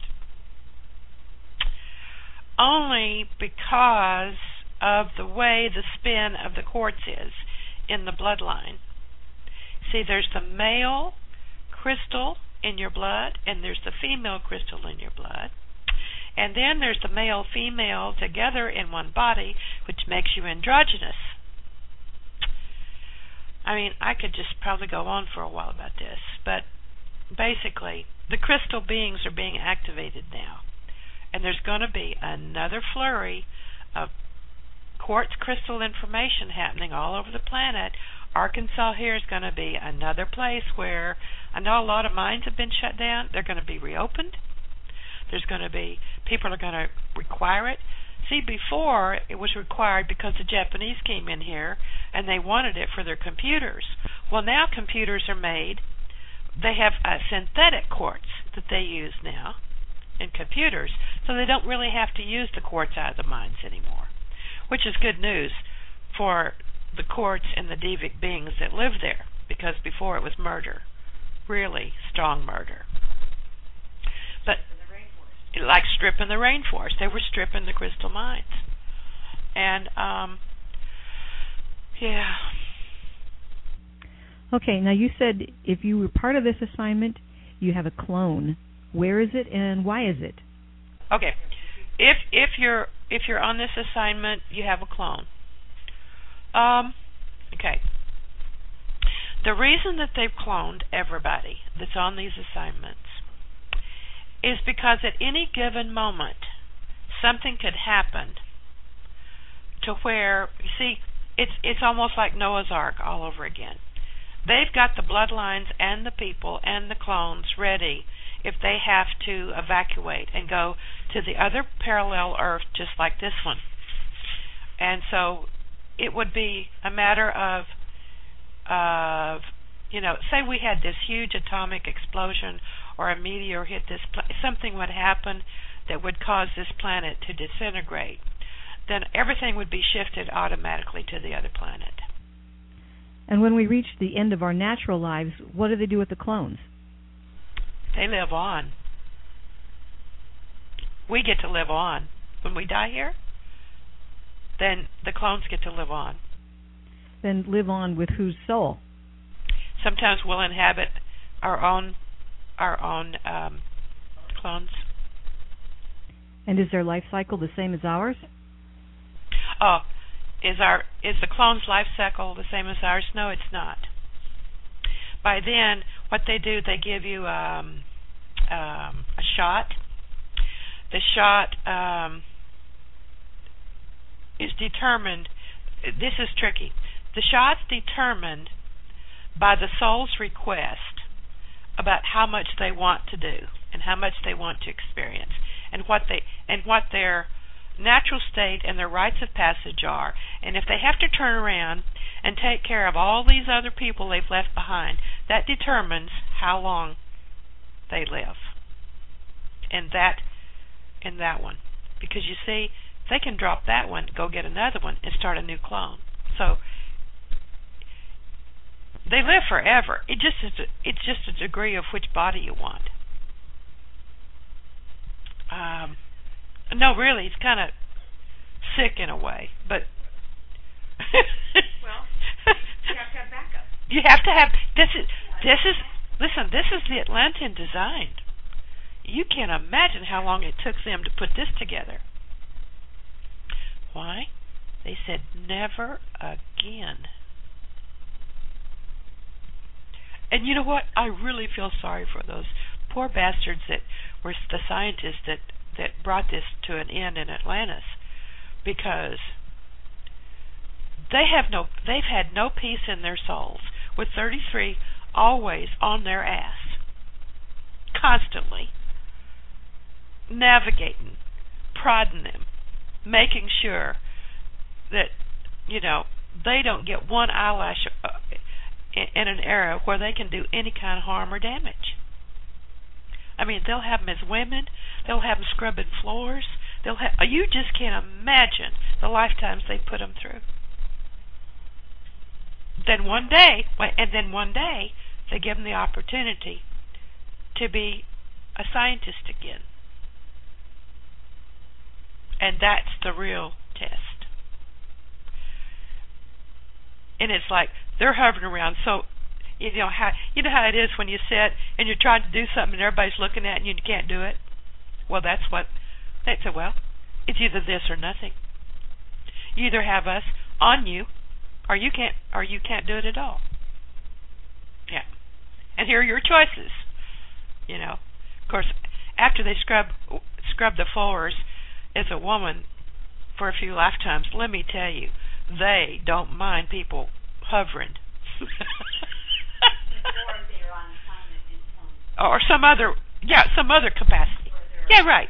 S4: Only because of the way the spin of the quartz is in the bloodline. See, there's the male crystal in your blood, and there's the female crystal in your blood. And then there's the male-female together in one body, which makes you androgynous. I mean, I could just probably go on for a while about this, but basically, the crystal beings are being activated now. And there's going to be another flurry of quartz crystal information happening all over the planet. Arkansas here is going to be another place where I know a lot of mines have been shut down. They're going to be reopened. There's going to be, people are going to require it. See, before it was required because the Japanese came in here and they wanted it for their computers. Well, now computers are made. They have a synthetic quartz that they use now in computers, so they don't really have to use the quartz out of the mines anymore, which is good news for the quartz and the devic beings that live there, because before it was murder, really strong murder. But like stripping the rainforest, they were stripping the crystal mines. And yeah.
S5: Okay, now you said if you were part of this assignment, you have a clone. Where is it and why is it?
S4: Okay. If you're on this assignment, you have a clone. Okay. The reason that they've cloned everybody that's on these assignments is because at any given moment, something could happen to where, you see, it's almost like Noah's Ark all over again. They've got the bloodlines and the people and the clones ready if they have to evacuate and go to the other parallel Earth just like this one. And so it would be a matter of say we had this huge atomic explosion or a meteor hit this something would happen that would cause this planet to disintegrate, then everything would be shifted automatically to the other planet.
S5: And when we reach the end of our natural lives, what do they do with the clones?
S4: They live on. We get to live on. When we die here, then the clones get to live on.
S5: Then live on with whose soul?
S4: Sometimes we'll inhabit our own clones.
S5: And is their life cycle the same as ours?
S4: Oh, is the clone's life cycle the same as ours? No, it's not. By then, what they do, they give you a shot. The shot is determined. This is tricky. The shot's determined by the soul's request about how much they want to do and how much they want to experience and what their natural state and their rites of passage are. And if they have to turn around and take care of all these other people they've left behind, that determines how long they live. And that one. Because you see, they can drop that one, go get another one, and start a new clone. So they live forever. It's just a degree of which body you want. No, really, it's kind of sick in a way, but
S2: well, you have to have backup.
S4: You have to have this is the Atlantean design. You can't imagine how long it took them to put this together. Why? They said never again. And you know what? I really feel sorry for those poor bastards that were the scientists that brought this to an end in Atlantis, because they've had no peace in their souls, with 33 always on their ass, constantly navigating, prodding them, making sure that, they don't get one eyelash in an era where they can do any kind of harm or damage. I mean, they'll have them as women. They'll have them scrubbing floors. You just can't imagine the lifetimes they put them through. Then one day, they give them the opportunity to be a scientist again. And that's the real test. And it's like they're hovering around. So, you know how it is when you sit and you're trying to do something and everybody's looking at you and you can't do it. Well, that's what they say. Well, it's either this or nothing. You either have us on you, or you can't do it at all. Yeah. And here are your choices. Of course, after they scrub the floors as a woman for a few lifetimes, let me tell you, they don't mind people hovering. Or some other capacity. Yeah, right.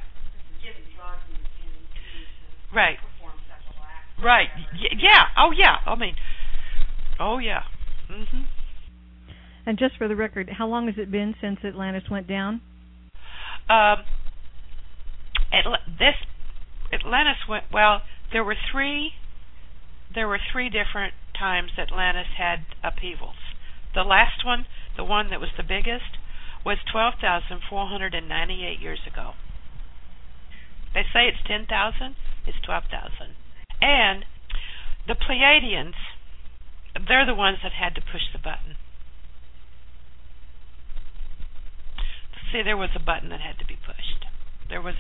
S4: Right. Right. Yeah. Oh, yeah. I mean, oh, yeah. Mm-hmm.
S5: And just for the record, how long has it been since Atlantis went down?
S4: Atlantis went, well, there were three different times Atlantis had upheavals. The last one, the one that was the biggest, was 12,498 years ago. They say it's 10,000, it's 12,000. And the Pleiadians, they're the ones that had to push the button. See, there was a button that had to be pushed. There was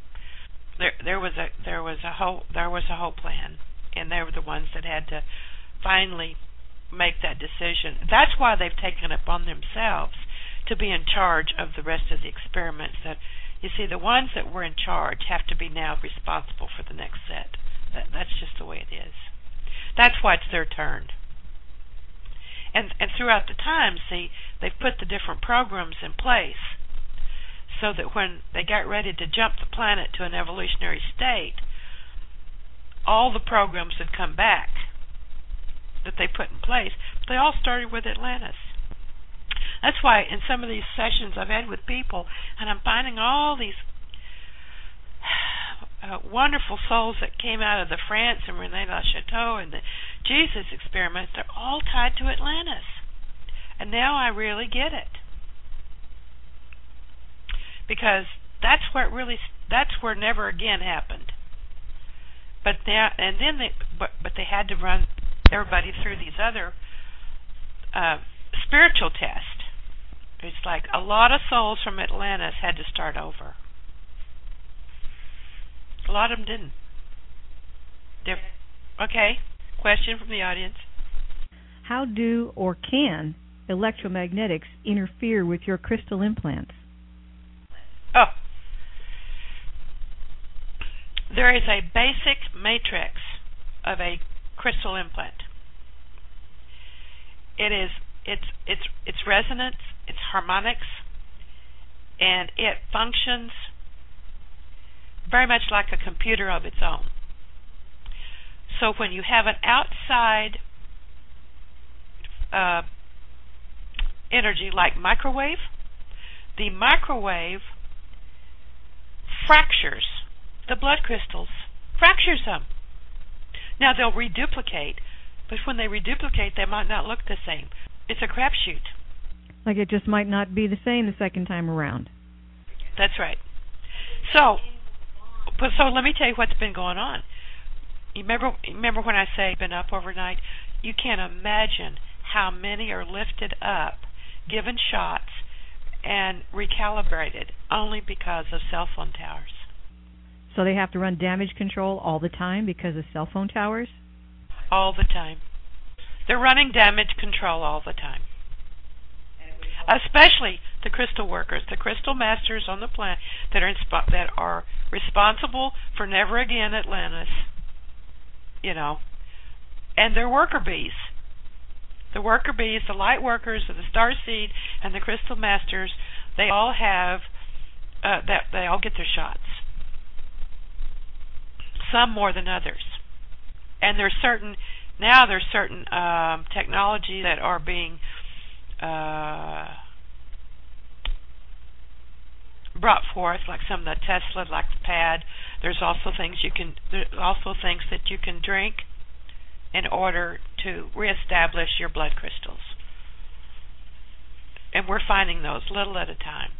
S4: a whole plan, and they were the ones that had to finally make that decision. That's why they've taken it upon themselves to be in charge of the rest of the experiments. That, you see, the ones that were in charge have to be now responsible for the next set. That's just the way it is. That's why it's their turn. And throughout the time, see, they've put the different programs in place so that when they got ready to jump the planet to an evolutionary state, all the programs had come back that they put in place. They all started with Atlantis. That's why in some of these sessions I've had with people, and I'm finding all these wonderful souls that came out of the France and René Lachateau and the Jesus experiments, they're all tied to Atlantis. And now I really get it. Because that's where never again happened. But they had to run everybody through these other spiritual tests. It's like a lot of souls from Atlantis had to start over. A lot of them didn't. Okay, question from the audience.
S5: How do or can electromagnetics interfere with your crystal implants?
S4: Oh. There is a basic matrix of a crystal implant. It's resonance, it's harmonics, and it functions very much like a computer of its own. So when you have an outside energy like microwave, the microwave fractures the blood crystals, fractures them. Now they'll reduplicate, but when they reduplicate, they might not look the same. It's a crapshoot.
S5: Like it just might not be the same the second time around.
S4: That's right. So let me tell you what's been going on. You remember when I say been up overnight? You can't imagine how many are lifted up, given shots, and recalibrated only because of cell phone towers.
S5: So they have to run damage control all the time because of cell phone towers?
S4: All the time. They're running damage control all the time. Especially the crystal workers, the crystal masters on the planet that are responsible for Never Again Atlantis, and their worker bees. The worker bees, the light workers of the starseed and the crystal masters, they all have they all get their shots. Some more than others. And there's certain technology that are being brought forth, like some of the Tesla, like the pad. There's also things that you can drink in order to reestablish your blood crystals. And we're finding those little at a time.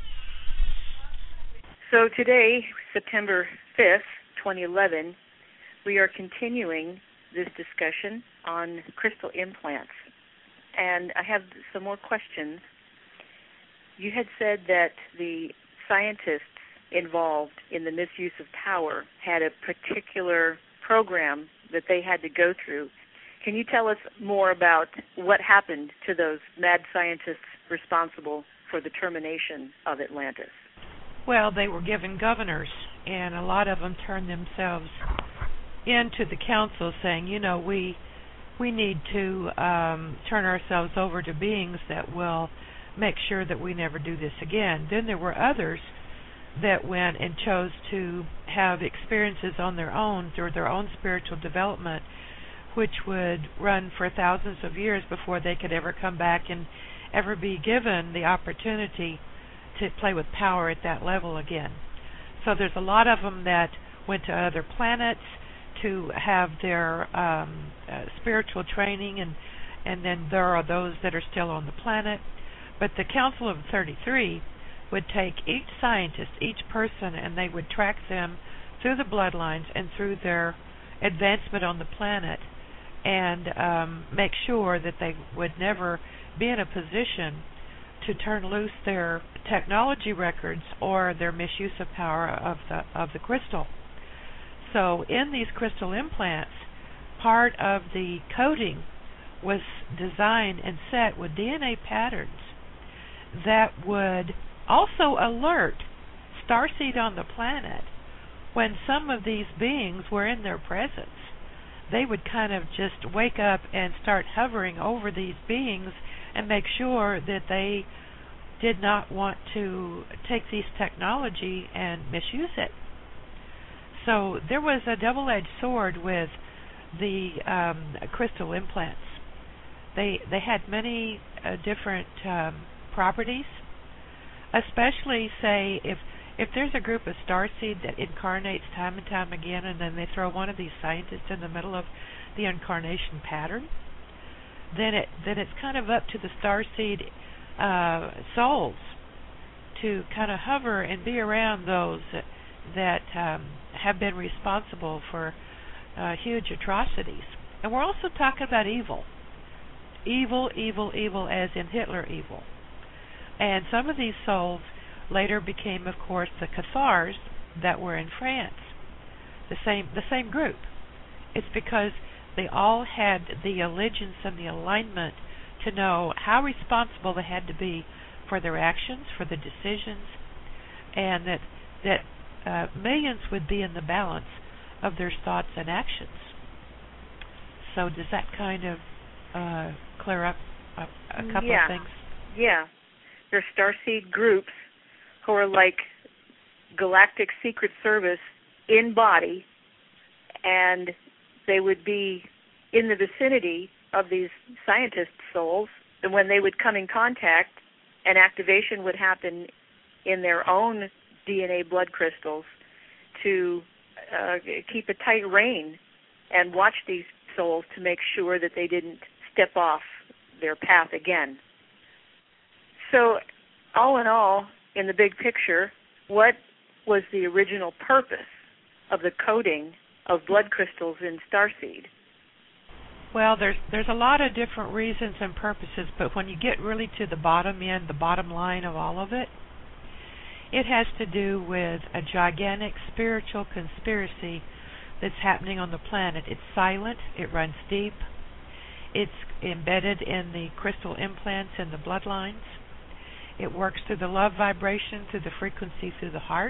S2: So today, September 5th, 2011, we are continuing this discussion on crystal implants. And I have some more questions. You had said that the scientists involved in the misuse of power had a particular program that they had to go through. Can you tell us more about what happened to those mad scientists responsible for the termination of Atlantis?
S4: Well, they were given governors, and a lot of them turned themselves into the council saying, we need to turn ourselves over to beings that will make sure that we never do this again. Then there were others that went and chose to have experiences on their own through their own spiritual development, which would run for thousands of years before they could ever come back and ever be given the opportunity to play with power at that level again. So there's a lot of them that went to other planets to have their spiritual training, and then there are those that are still on the planet. But the Council of 33 would take each scientist, each person, and they would track them through the bloodlines and through their advancement on the planet and make sure that they would never be in a position to turn loose their technology records or their misuse of power of the crystal. So in these crystal implants, part of the coding was designed and set with DNA patterns that would also alert starseed on the planet when some of these beings were in their presence. They would kind of just wake up and start hovering over these beings and make sure that they did not want to take this technology and misuse it. So there was a double-edged sword with the crystal implants. They had many different properties, especially, say, if there's a group of starseed that incarnates time and time again, and then they throw one of these scientists in the middle of the incarnation pattern, then it's kind of up to the starseed souls to kind of hover and be around those that have been responsible for huge atrocities. And we're also talking about evil. Evil as in Hitler evil. And some of these souls later became, of course, the Cathars that were in France. The same group. It's because they all had the allegiance and the alignment to know how responsible they had to be for their actions, for the decisions, and that millions would be in the balance of their thoughts and actions. So does that kind of clear up a couple of things?
S2: Yeah. There's starseed groups who are like galactic secret service in body, and they would be in the vicinity of these scientist souls, and when they would come in contact, an activation would happen in their own DNA blood crystals to keep a tight rein and watch these souls to make sure that they didn't step off their path again. So, all in all, in the big picture, what was the original purpose of the coding of blood crystals in Starseed?
S4: Well, there's a lot of different reasons and purposes, but when you get really to the bottom end, the bottom line of all of it, it has to do with a gigantic spiritual conspiracy that's happening on the planet. It's silent, it runs deep, it's embedded in the crystal implants and the bloodlines. It works through the love vibration, through the frequency, through the heart.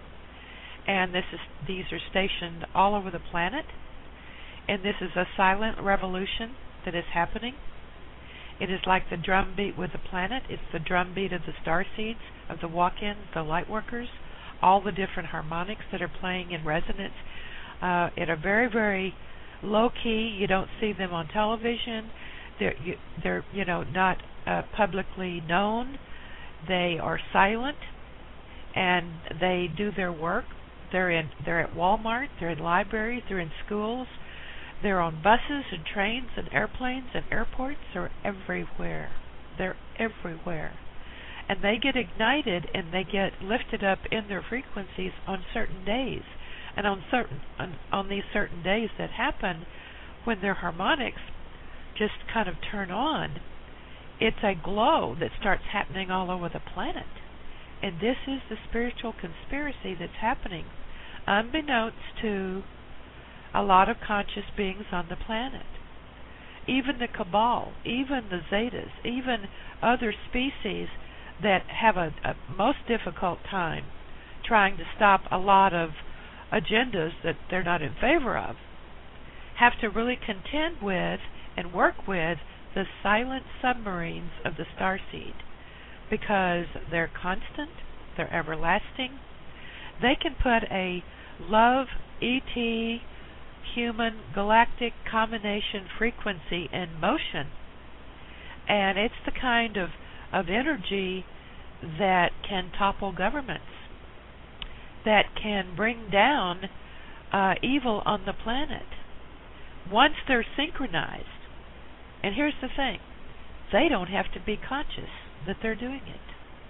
S4: And these are stationed all over the planet. And this is a silent revolution that is happening. It is like the drumbeat with the planet. It's the drumbeat of the starseeds, of the walk-ins, the light workers, all the different harmonics that are playing in resonance at a very, very low key. You don't see them on television. They're not publicly known. They are silent, and they do their work. They're at Walmart. They're in libraries. They're in schools. They're on buses and trains and airplanes and airports. They're everywhere. They're everywhere. And they get ignited and they get lifted up in their frequencies on certain days. And on these certain days that happen, when their harmonics just kind of turn on, it's a glow that starts happening all over the planet. And this is the spiritual conspiracy that's happening, unbeknownst to a lot of conscious beings on the planet. Even the Cabal, even the Zetas, even other species that have a most difficult time trying to stop a lot of agendas that they're not in favor of, have to really contend with and work with the silent submarines of the starseed, because they're constant, they're everlasting. They can put a love, ET, human, galactic combination frequency in motion, and it's the kind of energy that can topple governments, that can bring down evil on the planet once they're synchronized. And here's the thing, they don't have to be conscious that they're doing it.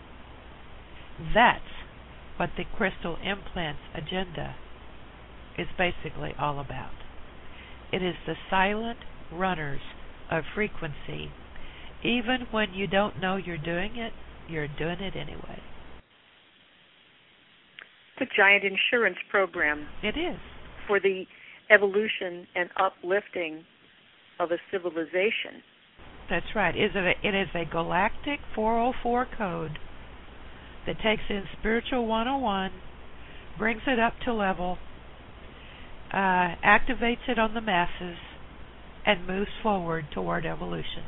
S4: That's what the crystal implants agenda is basically all about. It is the silent runners of frequency. Even when you don't know you're doing it anyway.
S2: It's a giant insurance program.
S4: It is.
S2: For the evolution and uplifting of a civilization.
S4: That's right. It is a galactic 404 code that takes in spiritual 101, brings it up to level, activates it on the masses, and moves forward toward evolution.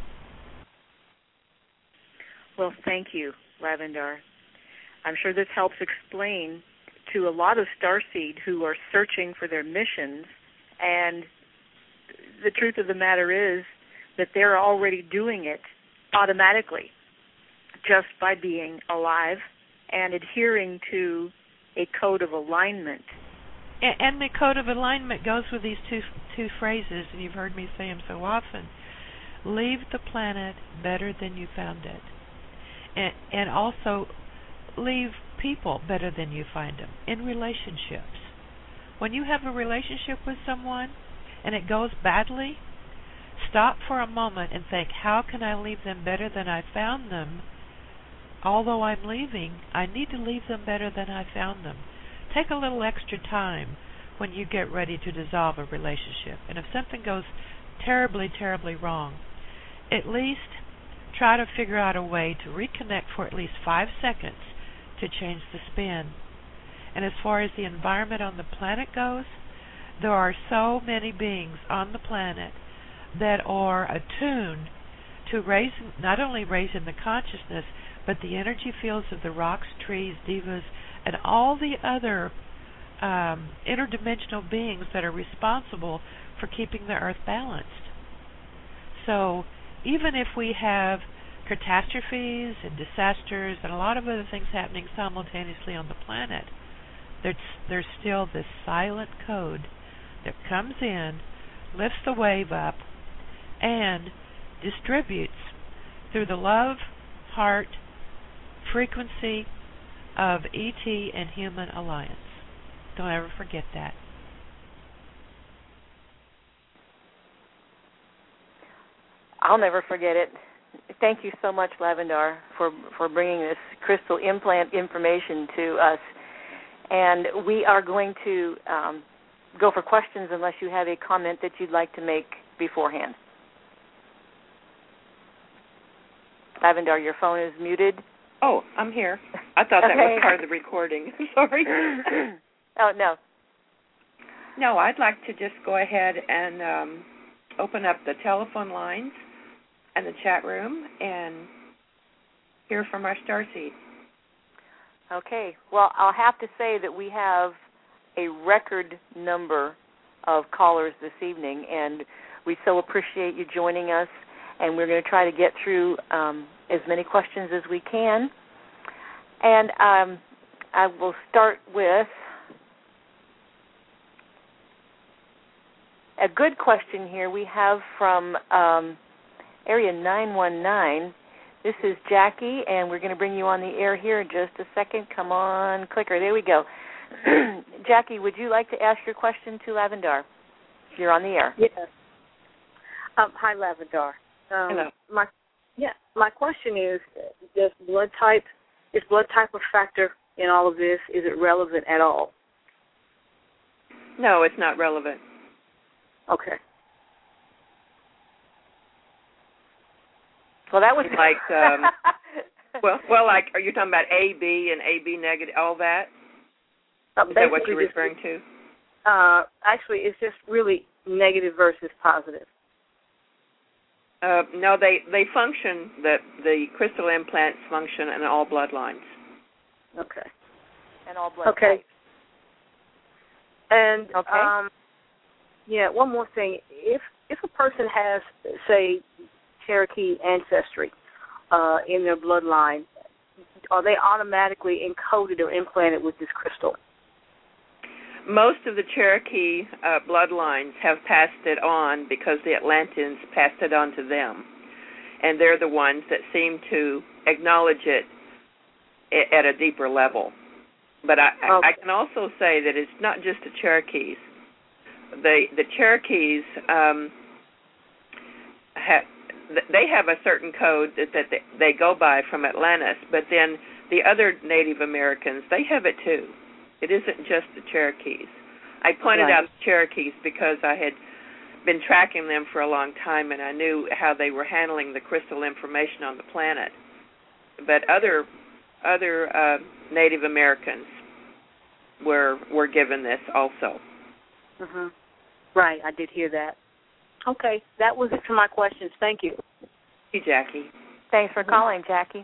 S2: Well, thank you, Lavendar. I'm sure this helps explain to a lot of starseed who are searching for their missions, and the truth of the matter is that they're already doing it automatically just by being alive and adhering to a code of alignment.
S4: And the code of alignment goes with these two phrases, and you've heard me say them so often. Leave the planet better than you found it. And also leave people better than you find them in relationships. When you have a relationship with someone and it goes badly, stop for a moment and think, how can I leave them better than I found them? Although I'm leaving, I need to leave them better than I found them. Take a little extra time when you get ready to dissolve a relationship. And if something goes terribly, terribly wrong, at least try to figure out a way to reconnect for at least 5 seconds to change the spin. And as far as the environment on the planet goes, there are so many beings on the planet that are attuned to not only raising the consciousness, but the energy fields of the rocks, trees, divas,
S6: and all the other interdimensional beings that are responsible for keeping the Earth balanced. So even if we have catastrophes and disasters and a lot of other things happening simultaneously on the planet, there's still this silent code that comes in, lifts the wave up, and distributes through the love, heart, frequency of ET and human alliance. Don't ever forget that.
S2: I'll never forget it. Thank you so much, Lavendar, for bringing this crystal implant information to us. And we are going to go for questions unless you have a comment that you'd like to make beforehand. Lavendar, your phone is muted.
S3: Oh, I'm here. I thought that was part of the recording. Sorry.
S2: Oh, no.
S3: No, I'd like to just go ahead and open up the telephone lines and the chat room and hear from our starseed.
S2: Okay. Well, I'll have to say that we have a record number of callers this evening, and we so appreciate you joining us, and we're going to try to get through as many questions as we can. And I will start with a good question here we have from Area 919. This is Jackie, and we're going to bring you on the air here in just a second. Come on, clicker. There we go. Jackie, would you like to ask your question to Lavendar? You're on the air.
S7: Yes. Hi, Lavendar.
S3: Hello.
S7: My question is blood type a factor in all of this? Is it relevant at all?
S3: No, it's not relevant.
S7: Okay.
S2: Well, that was
S3: like like, are you talking about AB and AB negative, all that? Is that what you're referring to?
S7: Actually, it's just really negative versus positive.
S3: No, they function. The crystal implants function in all bloodlines.
S7: Okay.
S2: And all blood
S7: types. And one more thing. If a person has, say, Cherokee ancestry in their bloodline, are they automatically encoded or implanted with this crystal?
S3: Most of the Cherokee bloodlines have passed it on because the Atlanteans passed it on to them, and they're the ones that seem to acknowledge it at a deeper level. But I can also say that it's not just the Cherokees. The Cherokees they have a certain code that they go by from Atlantis, but then the other Native Americans, they have it too. It isn't just the Cherokees. I pointed out the Cherokees because I had been tracking them for a long time, and I knew how they were handling the crystal information on the planet. But other Native Americans were given this also.
S7: Mm-hmm. Right, I did hear that. Okay, that was it for my questions. Thank you.
S3: Thank you, Jackie.
S2: Thanks for calling, Jackie.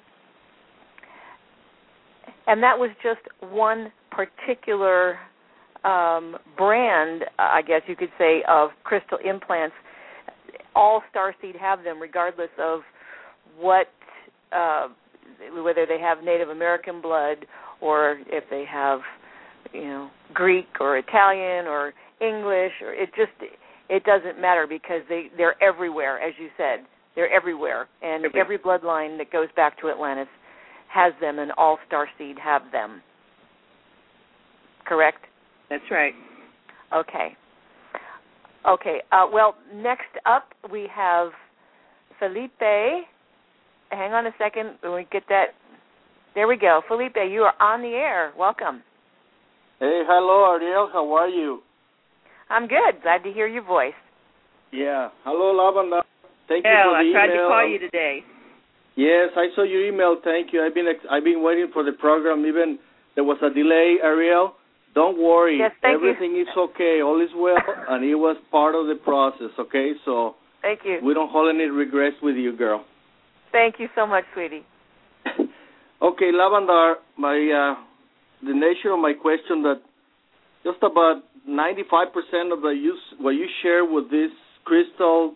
S2: And that was just one particular brand, I guess you could say, of crystal implants. All Starseed have them, regardless of what, whether they have Native American blood or if they have, Greek or Italian or English, or it doesn't matter because they're everywhere, as you said. They're everywhere, and every bloodline that goes back to Atlantis has them, and all Starseed have them. Correct?
S3: That's right.
S2: Okay. Well, next up we have Felipe. Hang on a second. When we get that. There we go. Felipe, you are on the air. Welcome.
S8: Hey, hello, Ariel. How are you?
S2: I'm good. Glad to hear your voice.
S8: Yeah. Hello, Lavendar. Thank you for the email.
S3: I tried to call you today.
S8: Yes, I saw your email. Thank you. I've been waiting for the program. Even there was a delay, Ariel. Don't worry.
S2: Yes,
S8: everything is okay. All is well, and it was part of the process. Okay, so
S2: thank you.
S8: We don't hold any regrets with you, girl.
S2: Thank you so much, sweetie.
S8: Okay, Lavendar, the nature of my question that just about 95% of what you share with this crystal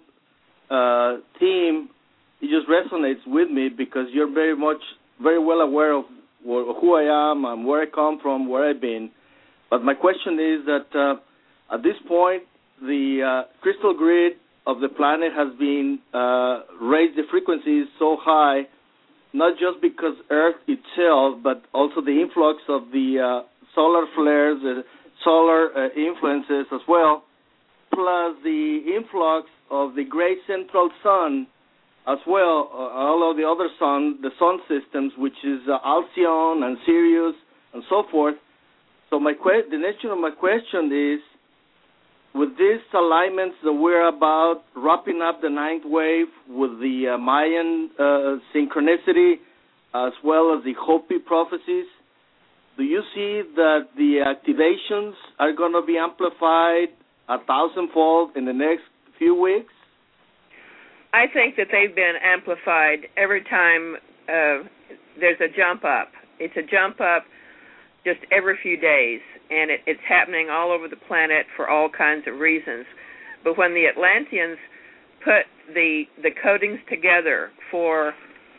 S8: team, it just resonates with me because you're very well aware of who I am and where I come from, where I've been. But my question is that at this point, the crystal grid of the planet has been raised the frequencies so high, not just because Earth itself, but also the influx of the solar flares, the solar influences as well, plus the influx of the great central sun as well, all of the other the sun systems, which is Alcyon and Sirius and so forth. So the nature of my question is, with these alignments that we're about wrapping up the ninth wave with the Mayan synchronicity as well as the Hopi prophecies, do you see that the activations are going to be amplified 1,000-fold in the next few weeks?
S3: I think that they've been amplified every time there's a jump up. It's a jump up just every few days, and it's happening all over the planet for all kinds of reasons. But when the Atlanteans put the codings together for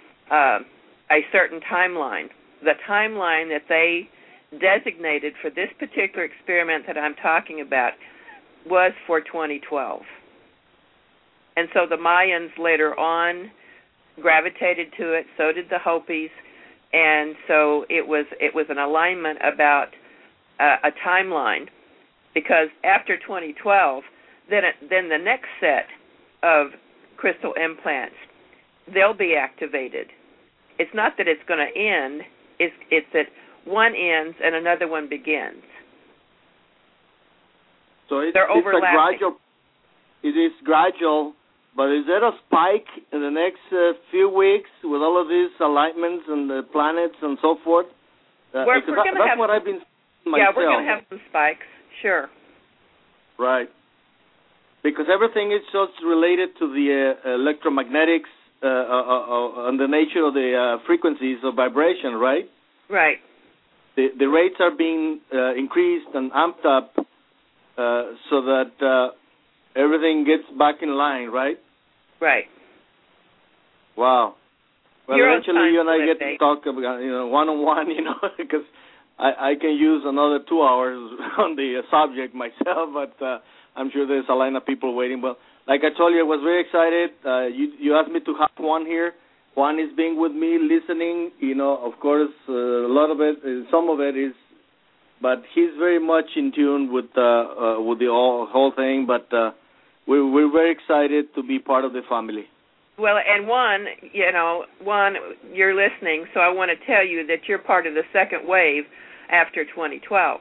S3: a certain timeline, the timeline that they designated for this particular experiment that I'm talking about was for 2012. And so the Mayans later on gravitated to it, so did the Hopis, and so it was an alignment about a timeline, because after 2012, then the next set of crystal implants, they'll be activated. It's not that it's going to end, it's that one ends and another one begins.
S8: So it's
S3: overlapping.
S8: It is gradual, but is there a spike in the next few weeks with all of these alignments and the planets and so forth?
S3: That's
S8: what I've been seeing myself.
S3: Yeah, we're going to have some spikes, sure.
S8: Right. Because everything is just related to the electromagnetics and the nature of the frequencies of vibration, right?
S3: Right.
S8: The rates are being increased and amped up so that everything gets back in line, right?
S3: Right.
S8: Wow. Well, eventually you and I get
S3: to
S8: talk about, one-on-one, because I can use another 2 hours on the subject myself, but I'm sure there's a line of people waiting. But like I told you, I was very excited. You asked me to have Juan here. Juan is being with me, listening. Of course, a lot of it, some of it is, but he's very much in tune with the whole thing. But we're very excited to be part of the family.
S3: Well, and Juan, you're listening, so I want to tell you that you're part of the second wave after 2012.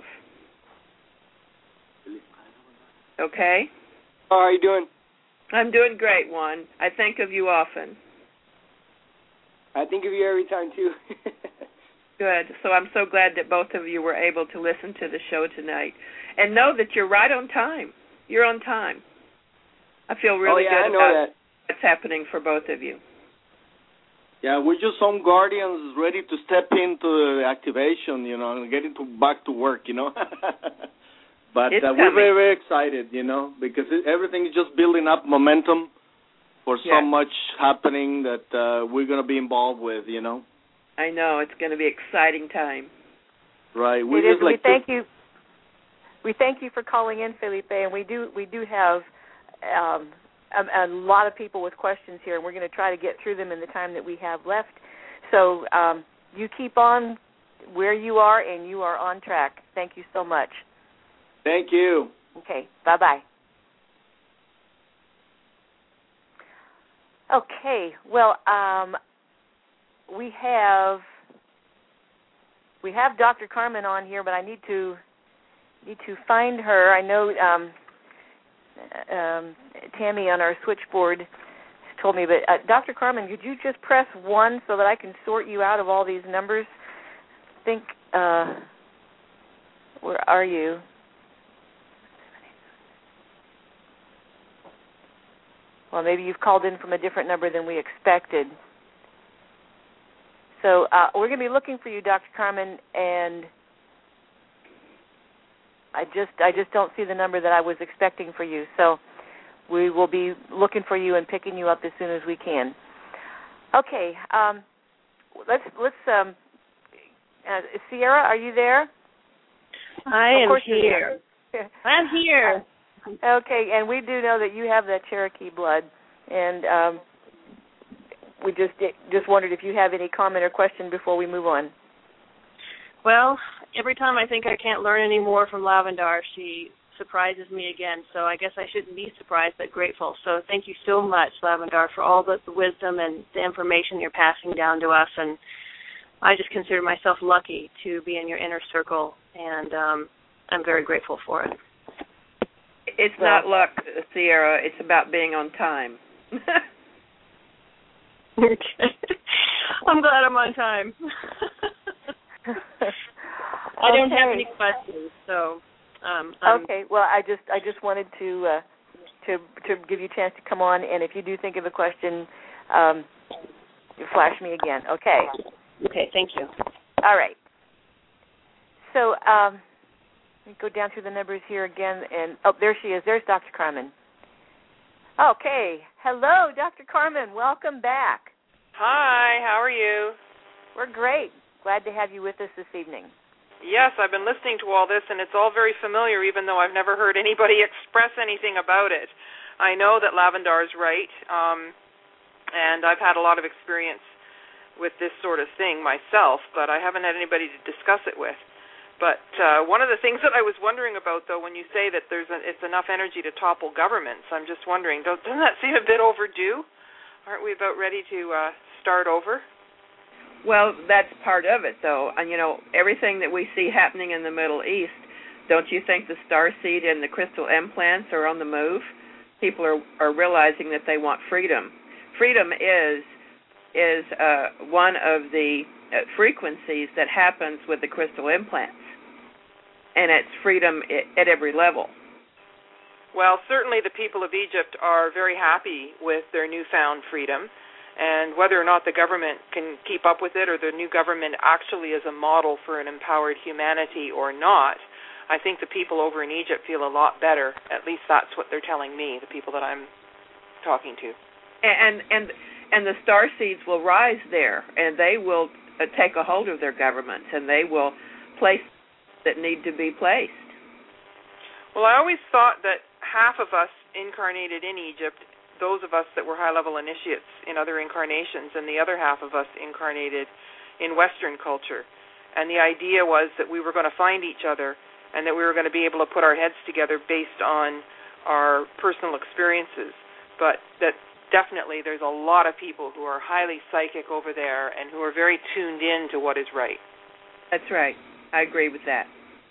S3: Okay?
S9: How are you doing?
S3: I'm doing great, Juan. I think of you often.
S9: I think of you every time, too.
S3: Good. So I'm so glad that both of you were able to listen to the show tonight. And know that you're right on time. You're on time. I feel really good about what's happening for both of you.
S8: Yeah, we're just some guardians ready to step into the activation, and getting back to work, But we're very, very excited, because everything is just building up momentum for so much happening that we're going to be involved with,
S3: I know. It's going to be an exciting time.
S8: Right.
S2: We thank you. We thank you for calling in, Felipe, and we do have a lot of people with questions here, and we're going to try to get through them in the time that we have left. So you keep on where you are, and you are on track. Thank you so much.
S8: Thank you.
S2: Okay, bye-bye. Okay, well, we have Dr. Carmen on here, but I need to find her. I know Tammy on our switchboard told me, but Dr. Carmen, could you just press 1 so that I can sort you out of all these numbers? I think, where are you? Well, maybe you've called in from a different number than we expected. So we're going to be looking for you, Dr. Carmen, and I just don't see the number that I was expecting for you. So we will be looking for you and picking you up as soon as we can. Okay, let's Sierra, are you there?
S1: I am here. I'm here.
S2: Okay, and we do know that you have that Cherokee blood, and we just wondered if you have any comment or question before we move on.
S1: Well, every time I think I can't learn any more from Lavendar, she surprises me again. So I guess I shouldn't be surprised, but grateful. So thank you so much, Lavendar, for all the wisdom and the information you're passing down to us. And I just consider myself lucky to be in your inner circle, and I'm very grateful for it.
S3: It's not luck, Sierra. It's about being on time.
S1: Okay. I'm glad I'm on time. I don't have any questions, so.
S2: Okay. Well, I just wanted to give you a chance to come on, and if you do think of a question, you flash me again. Okay.
S1: Okay. Thank you.
S2: All right. So let me go down through the numbers here again, and there she is. There's Dr. Carmen. Okay. Hello, Dr. Carmen. Welcome back.
S10: Hi. How are you?
S2: We're great. Glad to have you with us this evening.
S10: Yes, I've been listening to all this, and it's all very familiar, even though I've never heard anybody express anything about it. I know that Lavendar's right, and I've had a lot of experience with this sort of thing myself, but I haven't had anybody to discuss it with. But one of the things that I was wondering about, though, when you say that it's enough energy to topple governments, I'm just wondering, doesn't that seem a bit overdue? Aren't we about ready to start over?
S3: Well, that's part of it, though. And, everything that we see happening in the Middle East, don't you think the starseed and the crystal implants are on the move? People are realizing that they want freedom. Freedom is one of the frequencies that happens with the crystal implants, and it's freedom at every level.
S10: Well, certainly the people of Egypt are very happy with their newfound freedom. And whether or not the government can keep up with it, or the new government actually is a model for an empowered humanity or not, I think the people over in Egypt feel a lot better. At least that's what they're telling me, the people that I'm talking to.
S3: And the starseeds will rise there, and they will take a hold of their governments, and they will place that need to be placed.
S10: Well, I always thought that half of us incarnated in Egypt, those of us that were high-level initiates in other incarnations, and the other half of us incarnated in Western culture. And the idea was that we were going to find each other and that we were going to be able to put our heads together based on our personal experiences. But that definitely there's a lot of people who are highly psychic over there and who are very tuned in to what is right.
S3: That's right. I agree with that.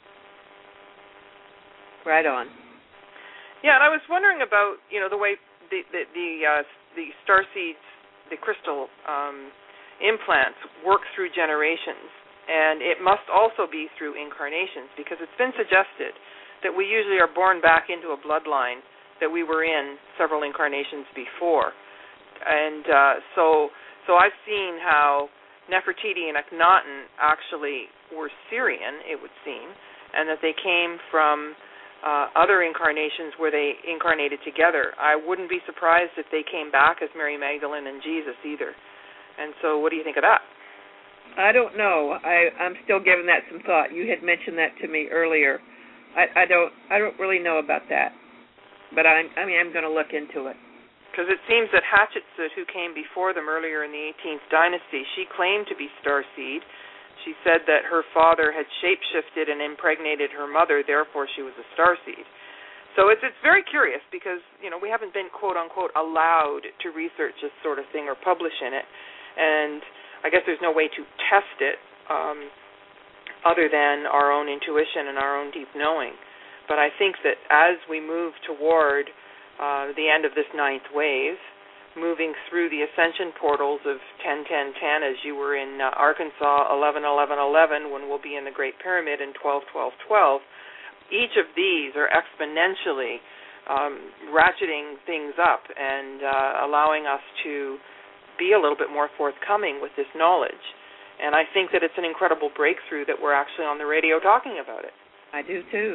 S3: Right on.
S10: Yeah, and I was wondering about, the way the starseeds, the crystal implants work through generations, and it must also be through incarnations, because it's been suggested that we usually are born back into a bloodline that we were in several incarnations before. And so I've seen how Nefertiti and Akhenaten actually were Syrian, it would seem, and that they came from other incarnations where they incarnated together. I wouldn't be surprised if they came back as Mary Magdalene and Jesus either. And so what do you think of that?
S3: I don't know. I'm still giving that some thought. You had mentioned that to me earlier. I don't really know about that. But I'm going to look into it.
S10: Because it seems that Hatshepsut, who came before them earlier in the 18th dynasty, she claimed to be starseed. She said that her father had shape-shifted and impregnated her mother, therefore she was a starseed. So it's very curious because, we haven't been, quote-unquote, allowed to research this sort of thing or publish in it. And I guess there's no way to test it other than our own intuition and our own deep knowing. But I think that as we move toward the end of this ninth wave, moving through the ascension portals of 10-10-10, as you were in Arkansas, 11-11-11, when we'll be in the Great Pyramid, and 12-12-12, each of these are exponentially ratcheting things up and allowing us to be a little bit more forthcoming with this knowledge. And I think that it's an incredible breakthrough that we're actually on the radio talking about it.
S3: I do, too.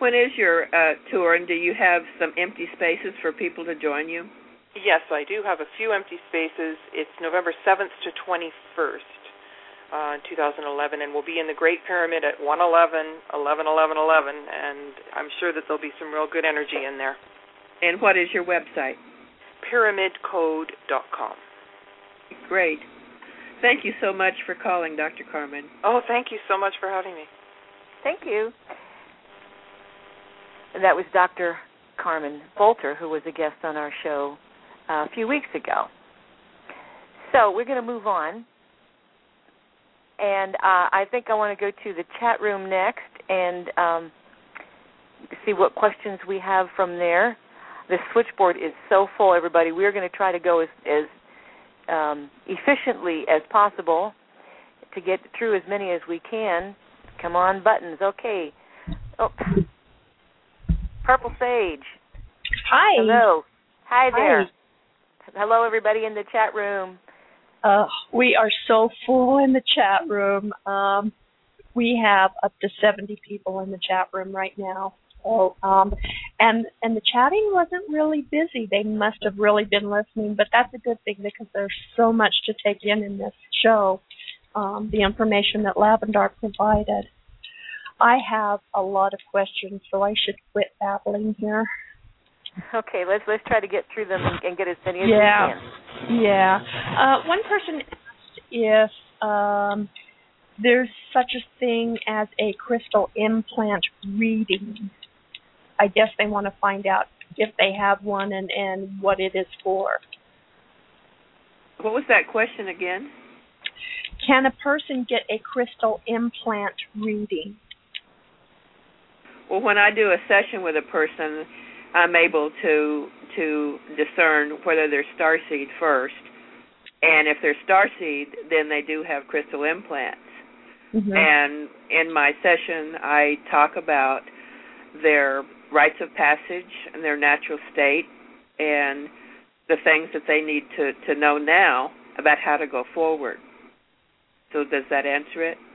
S3: when is your tour, and do you have some empty spaces for people to join you?
S10: Yes, I do have a few empty spaces. It's November 7th to 21st. 2011, and we'll be in the Great Pyramid at 111, 11, 11, 11, and I'm sure that there'll be some real good energy in there.
S3: And what is your website?
S10: pyramidcode.com.
S3: Great. Thank you so much for calling, Dr. Carmen.
S10: Oh, thank you so much for having me.
S2: Thank you. And that was Dr. Carmen Bolter, who was a guest on our show a few weeks ago. So we're going to move on. And I think I want to go to the chat room next and see what questions we have from there. The switchboard is so full, everybody. We're going to try to go as efficiently as possible to get through as many as we can. Come on, buttons. Okay. Oh. Purple Sage.
S11: Hi.
S2: Hello. Hi there.
S11: Hi.
S2: Hello, everybody in the chat room.
S11: We are so full in the chat room. We have up to 70 people in the chat room right now. So, and the chatting wasn't really busy. They must have really been listening, but that's a good thing because there's so much to take in this show. The information that Lavendar provided. I have a lot of questions, so I should quit babbling here.
S2: Okay, let's try to get through them and get as many as we can.
S11: Yeah. One person asked if there's such a thing as a crystal implant reading. I guess they want to find out if they have one and what it is for.
S3: What was that question again?
S11: Can a person get a crystal implant reading?
S3: Well, when I do a session with a person, I'm able to discern whether they're starseed first, and if they're starseed, then they do have crystal implants. Mm-hmm. And in my session, I talk about their rites of passage and their natural state and the things that they need to know now about how to go forward. So does that answer it?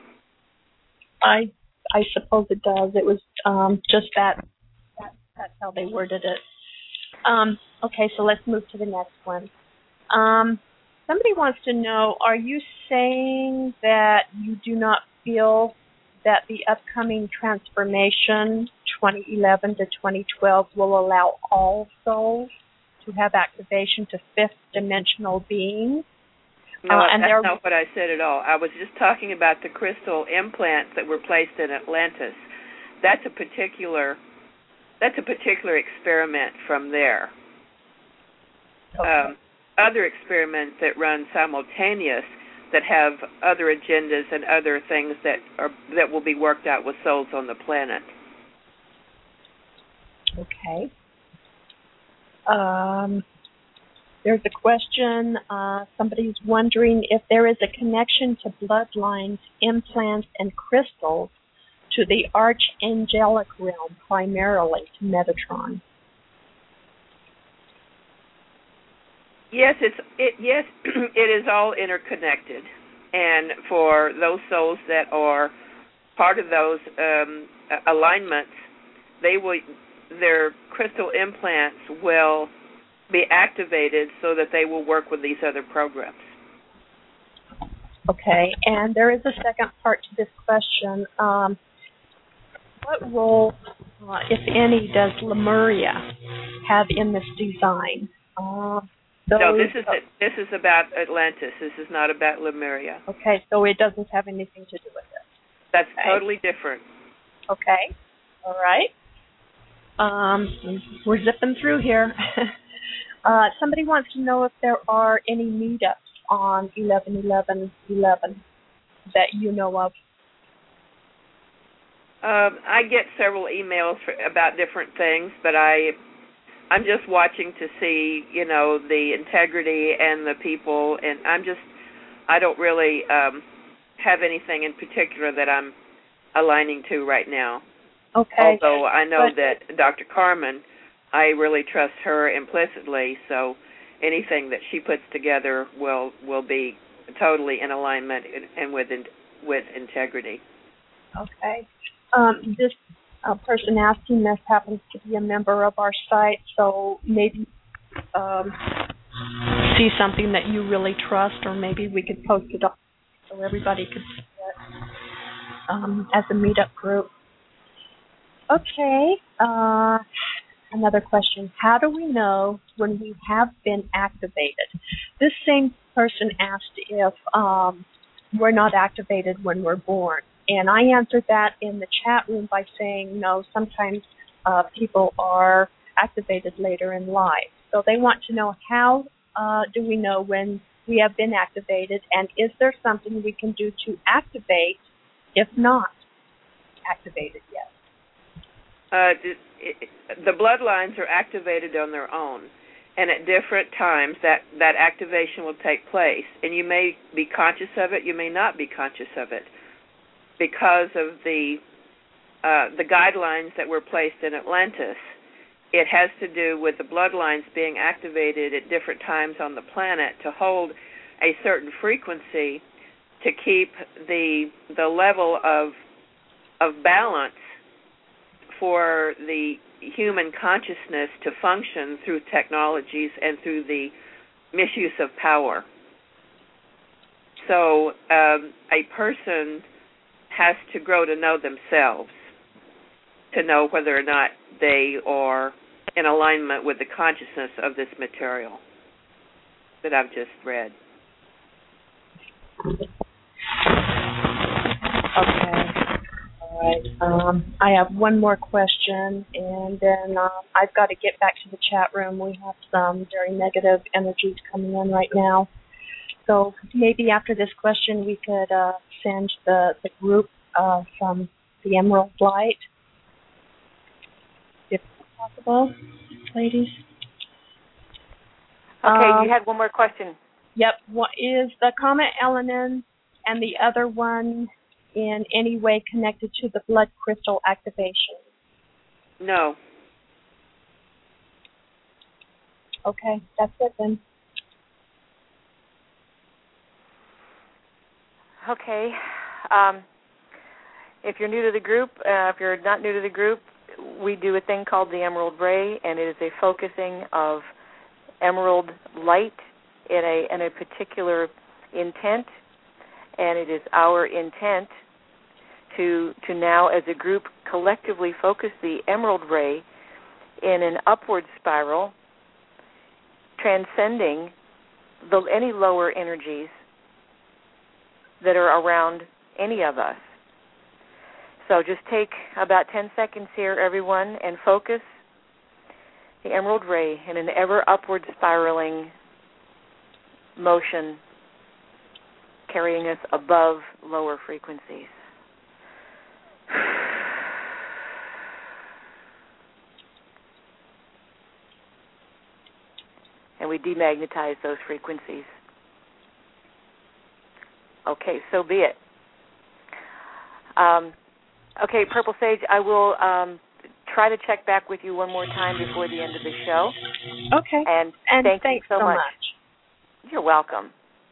S11: I suppose it does. It was just that. That's how they worded it. Okay, so let's move to the next one. Somebody wants to know, are you saying that you do not feel that the upcoming transformation, 2011 to 2012, will allow all souls to have activation to fifth dimensional beings?
S3: No, that's not what I said at all. I was just talking about the crystal implants that were placed in Atlantis. That's a particular experiment from there. Okay. Other experiments that run simultaneous that have other agendas and other things that will be worked out with souls on the planet.
S11: Okay. There's a question. Somebody's wondering if there is a connection to bloodlines, implants, and crystals to the archangelic realm, primarily to Metatron.
S3: Yes, it is all interconnected, and for those souls that are part of those alignments, their crystal implants will be activated so that they will work with these other programs.
S11: Okay, and there is a second part to this question. What role, if any, does Lemuria have in this design?
S3: No, this is about Atlantis. This is not about Lemuria.
S11: Okay, so it doesn't have anything to do with it.
S3: That's totally different.
S11: Okay, all right. We're zipping through here. Somebody wants to know if there are any meetups on 11/11/11 that you know of.
S3: I get several emails about different things, but I'm just watching to see, the integrity and the people, and I don't really have anything in particular that I'm aligning to right now.
S11: Okay.
S3: Although I know that Dr. Carmen, I really trust her implicitly, so anything that she puts together will be totally in alignment and with integrity.
S11: Okay. person asking this happens to be a member of our site, so maybe see something that you really trust, or maybe we could post it up so everybody could see it as a meetup group. Okay. Another question. How do we know when we have been activated? This same person asked if we're not activated when we're born. And I answered that in the chat room by saying, no, sometimes people are activated later in life. So they want to know, how do we know when we have been activated, and is there something we can do to activate if not activated yet?
S3: The bloodlines are activated on their own, and at different times that activation will take place. And you may be conscious of it, you may not be conscious of it, because of the guidelines that were placed in Atlantis. It has to do with the bloodlines being activated at different times on the planet to hold a certain frequency to keep the level of balance for the human consciousness to function through technologies and through the misuse of power. So a person has to grow to know themselves, to know whether or not they are in alignment with the consciousness of this material that I've just read.
S11: Okay. All right. I have one more question, and then I've got to get back to the chat room. We have some very negative energies coming in right now. So maybe after this question, we could send the group from the Emerald Light, if possible, ladies.
S2: Okay, you had one more question.
S11: Yep. What is the Comet Elenin and the other one in any way connected to the blood crystal activation?
S3: No.
S11: Okay, that's it then.
S2: Okay. If you're new to the group, if you're not new to the group, we do a thing called the Emerald Ray, and it is a focusing of emerald light in a particular intent, and it is our intent to now, as a group, collectively focus the Emerald Ray in an upward spiral, transcending any lower energies that are around any of us. So just take about 10 seconds here, everyone, and focus the Emerald Ray in an ever upward spiraling motion, carrying us above lower frequencies. And we demagnetize those frequencies. Okay, so be it. Okay, Purple Sage, I will try to check back with you one more time before the end of the show.
S11: Okay.
S2: And thanks you so much. You're welcome.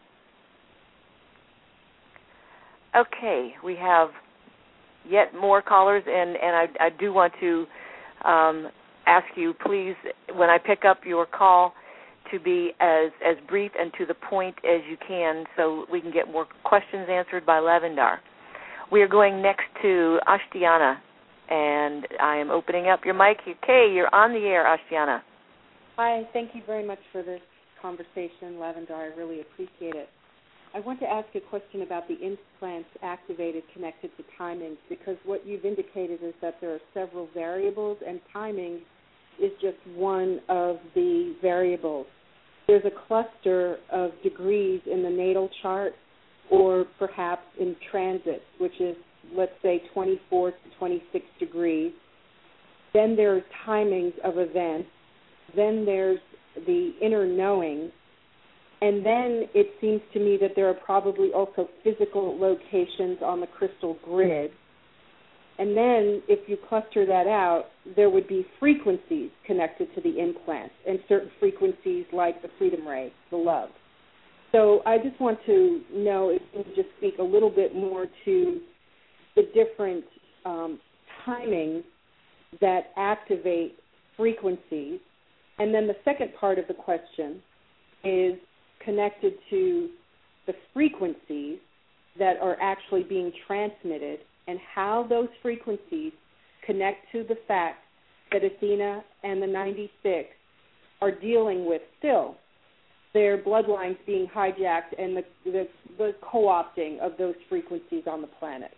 S2: Okay, we have yet more callers, and I do want to ask you, please, when I pick up your call, to be as brief and to the point as you can so we can get more questions answered by Lavendar. We are going next to Ashtiana, and I am opening up your mic. Okay, you're on the air, Ashtiana.
S12: Hi, thank you very much for this conversation, Lavendar. I really appreciate it. I want to ask a question about the implants activated connected to timings, because what you've indicated is that there are several variables, and timing is just one of the variables. There's a cluster of degrees in the natal chart, or perhaps in transit, which is, let's say, 24 to 26 degrees. Then there's timings of events. Then there's the inner knowing. And then it seems to me that there are probably also physical locations on the crystal grid. And then if you cluster that out, there would be frequencies connected to the implants, and certain frequencies like the freedom ray, the love. So I just want to know if you could just speak a little bit more to the different timings that activate frequencies. And then the second part of the question is connected to the frequencies that are actually being transmitted and how those frequencies connect to the fact that Athena and the 96 are dealing with still their bloodlines being hijacked and the co-opting of those frequencies on the planet.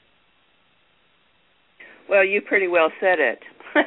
S3: Well, you pretty well said it.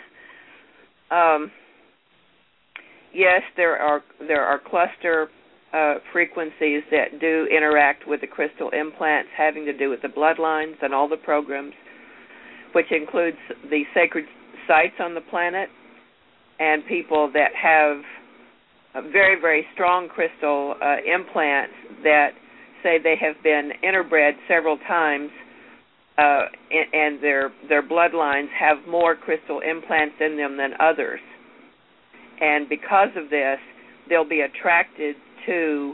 S3: Yes, there are cluster frequencies that do interact with the crystal implants having to do with the bloodlines and all the programs, which includes the sacred sites on the planet and people that have very, very strong crystal implants that say they have been interbred several times and their bloodlines have more crystal implants in them than others. And because of this, they'll be attracted to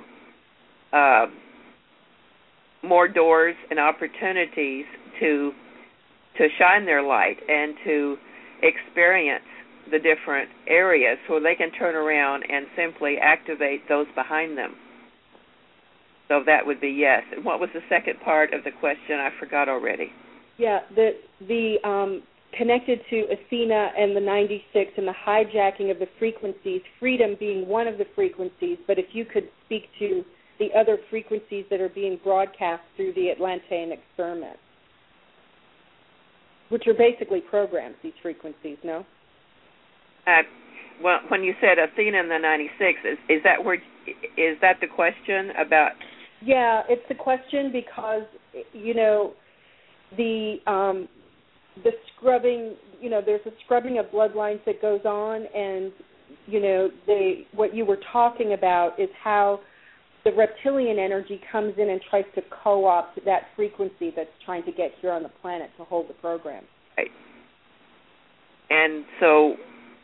S3: more doors and opportunities to shine their light and to experience the different areas so they can turn around and simply activate those behind them. So that would be yes. And what was the second part of the question? I forgot already.
S12: Yeah, the connected to Athena and the 96 and the hijacking of the frequencies, freedom being one of the frequencies, but if you could speak to the other frequencies that are being broadcast through the Atlantean experiment, which are basically programs, these frequencies, no?
S3: Well, when you said Athena and the 96, is that the question about?
S12: Yeah, it's the question because the scrubbing, there's a scrubbing of bloodlines that goes on, and what you were talking about is how the reptilian energy comes in and tries to co-opt that frequency that's trying to get here on the planet to hold the program.
S3: Right. And so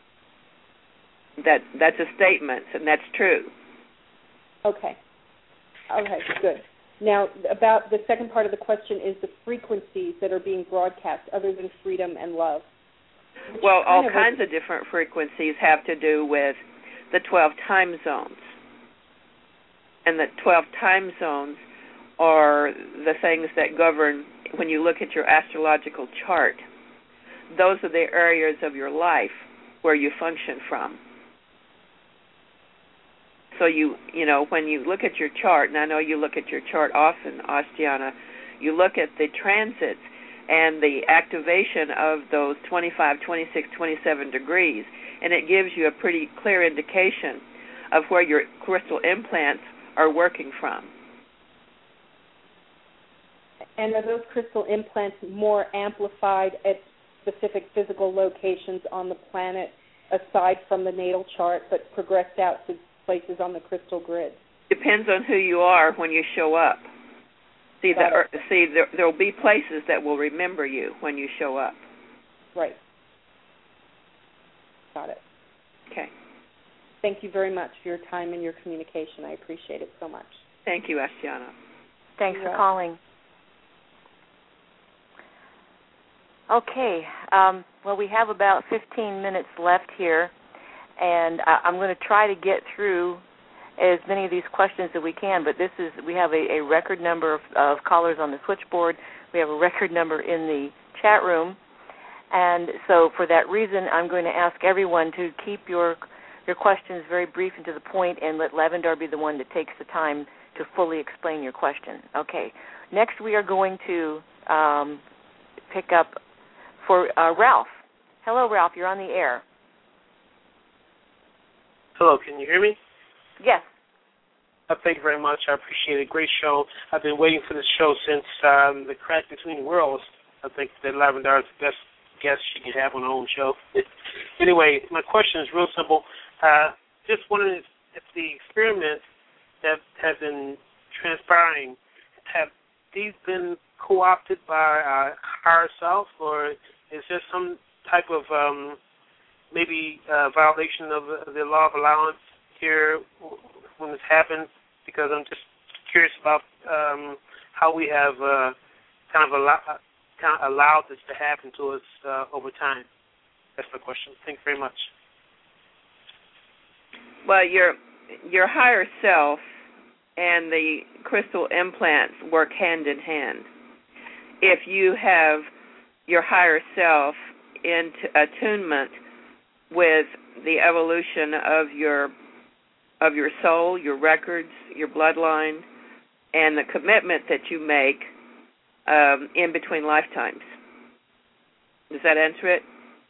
S3: that's a statement, and that's true.
S12: Okay, good. Now, about the second part of the question is the frequencies that are being broadcast other than freedom and love.
S3: Well, all kinds of different frequencies have to do with the 12 time zones. And the 12 time zones are the things that govern when you look at your astrological chart. Those are the areas of your life where you function from. So when you look at your chart, and I know you look at your chart often, Ostiana, you look at the transits and the activation of those 25, 26, 27 degrees, and it gives you a pretty clear indication of where your crystal implants are working from.
S12: And are those crystal implants more amplified at specific physical locations on the planet aside from the natal chart, but progressed out to places on the crystal grid?
S3: Depends on who you are when you show up. There will be places that will remember you when you show up.
S12: Right. Got it.
S3: Okay.
S12: Thank you very much for your time and your communication. I appreciate it so much.
S3: Thank you, Ashtiana.
S2: Thanks for calling. Okay. Well, we have about 15 minutes left here, and I'm going to try to get through as many of these questions that we can, but we have a record number of callers on the switchboard. We have a record number in the chat room, and so for that reason, I'm going to ask everyone to keep your questions very brief and to the point, and let Lavendar be the one that takes the time to fully explain your question. Okay. Next, we are going to pick up for Ralph. Hello, Ralph. You're on the air.
S13: Hello. Can you hear me?
S2: Yes.
S13: Thank you very much. I appreciate it. Great show. I've been waiting for this show since the Crack Between Worlds. I think that Lavendar is the best guest she can have on her own show. Anyway, my question is real simple. Just wondering if the experiments that have been transpiring, have these been co-opted by our higher self, or is there some type of maybe violation of the law of allowance here when this happens? Because I'm just curious about how we have kind of allowed this to happen to us over time. That's my question. Thank you very much.
S3: Well, your higher self and the crystal implants work hand in hand. If you have your higher self in attunement with the evolution of your soul, your records, your bloodline, and the commitment that you make in between lifetimes. Does that answer it?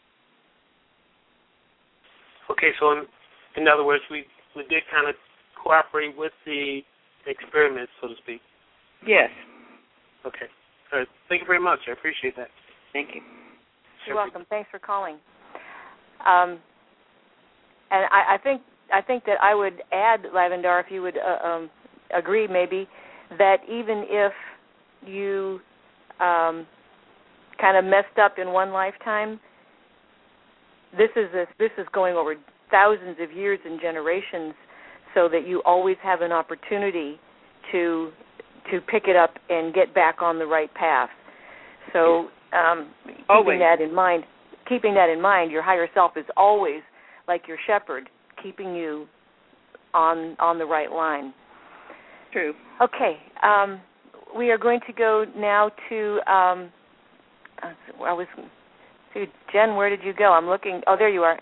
S13: Okay, so in other words, we did kind of cooperate with the experiment, so to speak.
S3: Yes.
S13: Okay. All right. Thank you very much. I appreciate that.
S3: Thank you.
S2: You're welcome. Thanks for calling. And I think that I would add, Lavendar, if you would agree, maybe, that even if you kind of messed up in one lifetime, this is going over thousands of years and generations, so that you always have an opportunity to pick it up and get back on the right path. So keeping that in mind, your higher self is always like your shepherd, keeping you on the right line.
S3: True.
S2: Okay. We are going to go now to Jen, where did you go? I'm looking. Oh, there you are.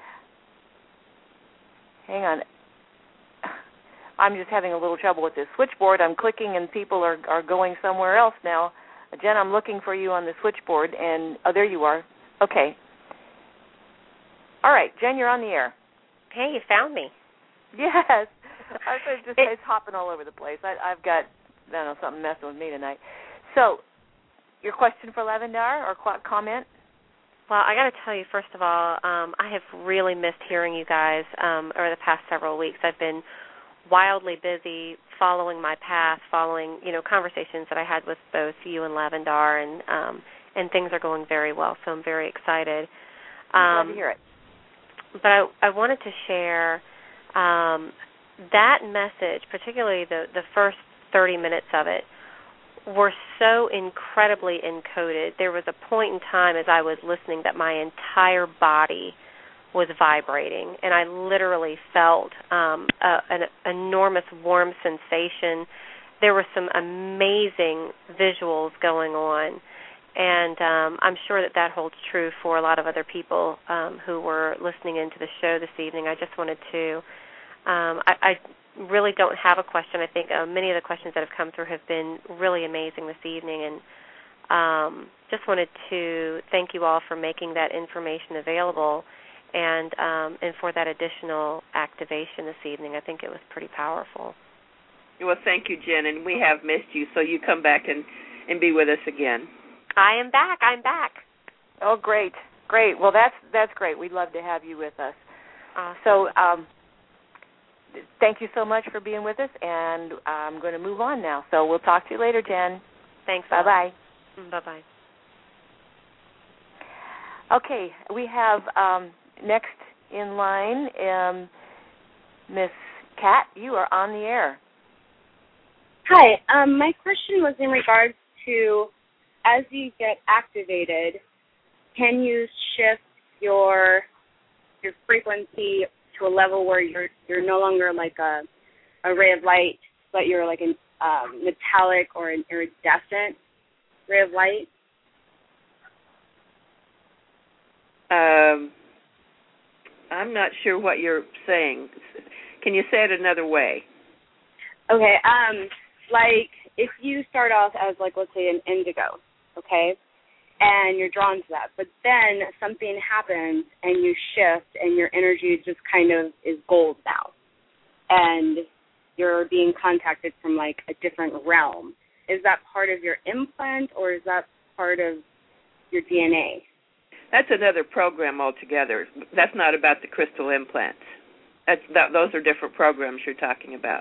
S2: Hang on. I'm just having a little trouble with this switchboard. I'm clicking and people are going somewhere else now. Jen, I'm looking for you on the switchboard, and there you are. Okay. All right, Jen, you're on the air.
S14: Hey, you found me.
S2: Yes. It's hopping all over the place. I've got, I don't know, something messing with me tonight. So, your question for Lavendar or comment?
S14: Well, I got to tell you, first of all, I have really missed hearing you guys over the past several weeks. I've been wildly busy following my path, following conversations that I had with both you and Lavendar, and things are going very well. So I'm very excited.
S2: I'm glad to hear it.
S14: But I wanted to share that message, particularly the first 30 minutes of it, were so incredibly encoded. There was a point in time as I was listening that my entire body was vibrating, and I literally felt an enormous warm sensation. There were some amazing visuals going on, and I'm sure that holds true for a lot of other people who were listening into the show this evening. I just wanted to I really don't have a question. I think many of the questions that have come through have been really amazing this evening, and just wanted to thank you all for making that information available and for that additional activation this evening. I think it was pretty powerful.
S3: Well, thank you, Jen, and we have missed you, so you come back and be with us again.
S14: I am back. I'm back.
S2: Oh, great. Well, that's great. We'd love to have you with us. So thank you so much for being with us, and I'm going to move on now. So we'll talk to you later, Jen.
S14: Thanks.
S2: Bye-bye.
S14: Bye-bye.
S2: Okay, we have next in line Miss Kat. You are on the air.
S15: Hi. My question was in regards to, as you get activated, can you shift your frequency to a level where you're no longer like a ray of light, but you're like a metallic or an iridescent ray of light?
S3: I'm not sure what you're saying. Can you say it another way?
S15: Okay. Like if you start off as like, let's say, an indigo, okay, and you're drawn to that, but then something happens and you shift and your energy just kind of is gold now, and you're being contacted from like a different realm. Is that part of your implant or is that part of your DNA?
S3: That's another program altogether. That's not about the crystal implants. Those are different programs you're talking about.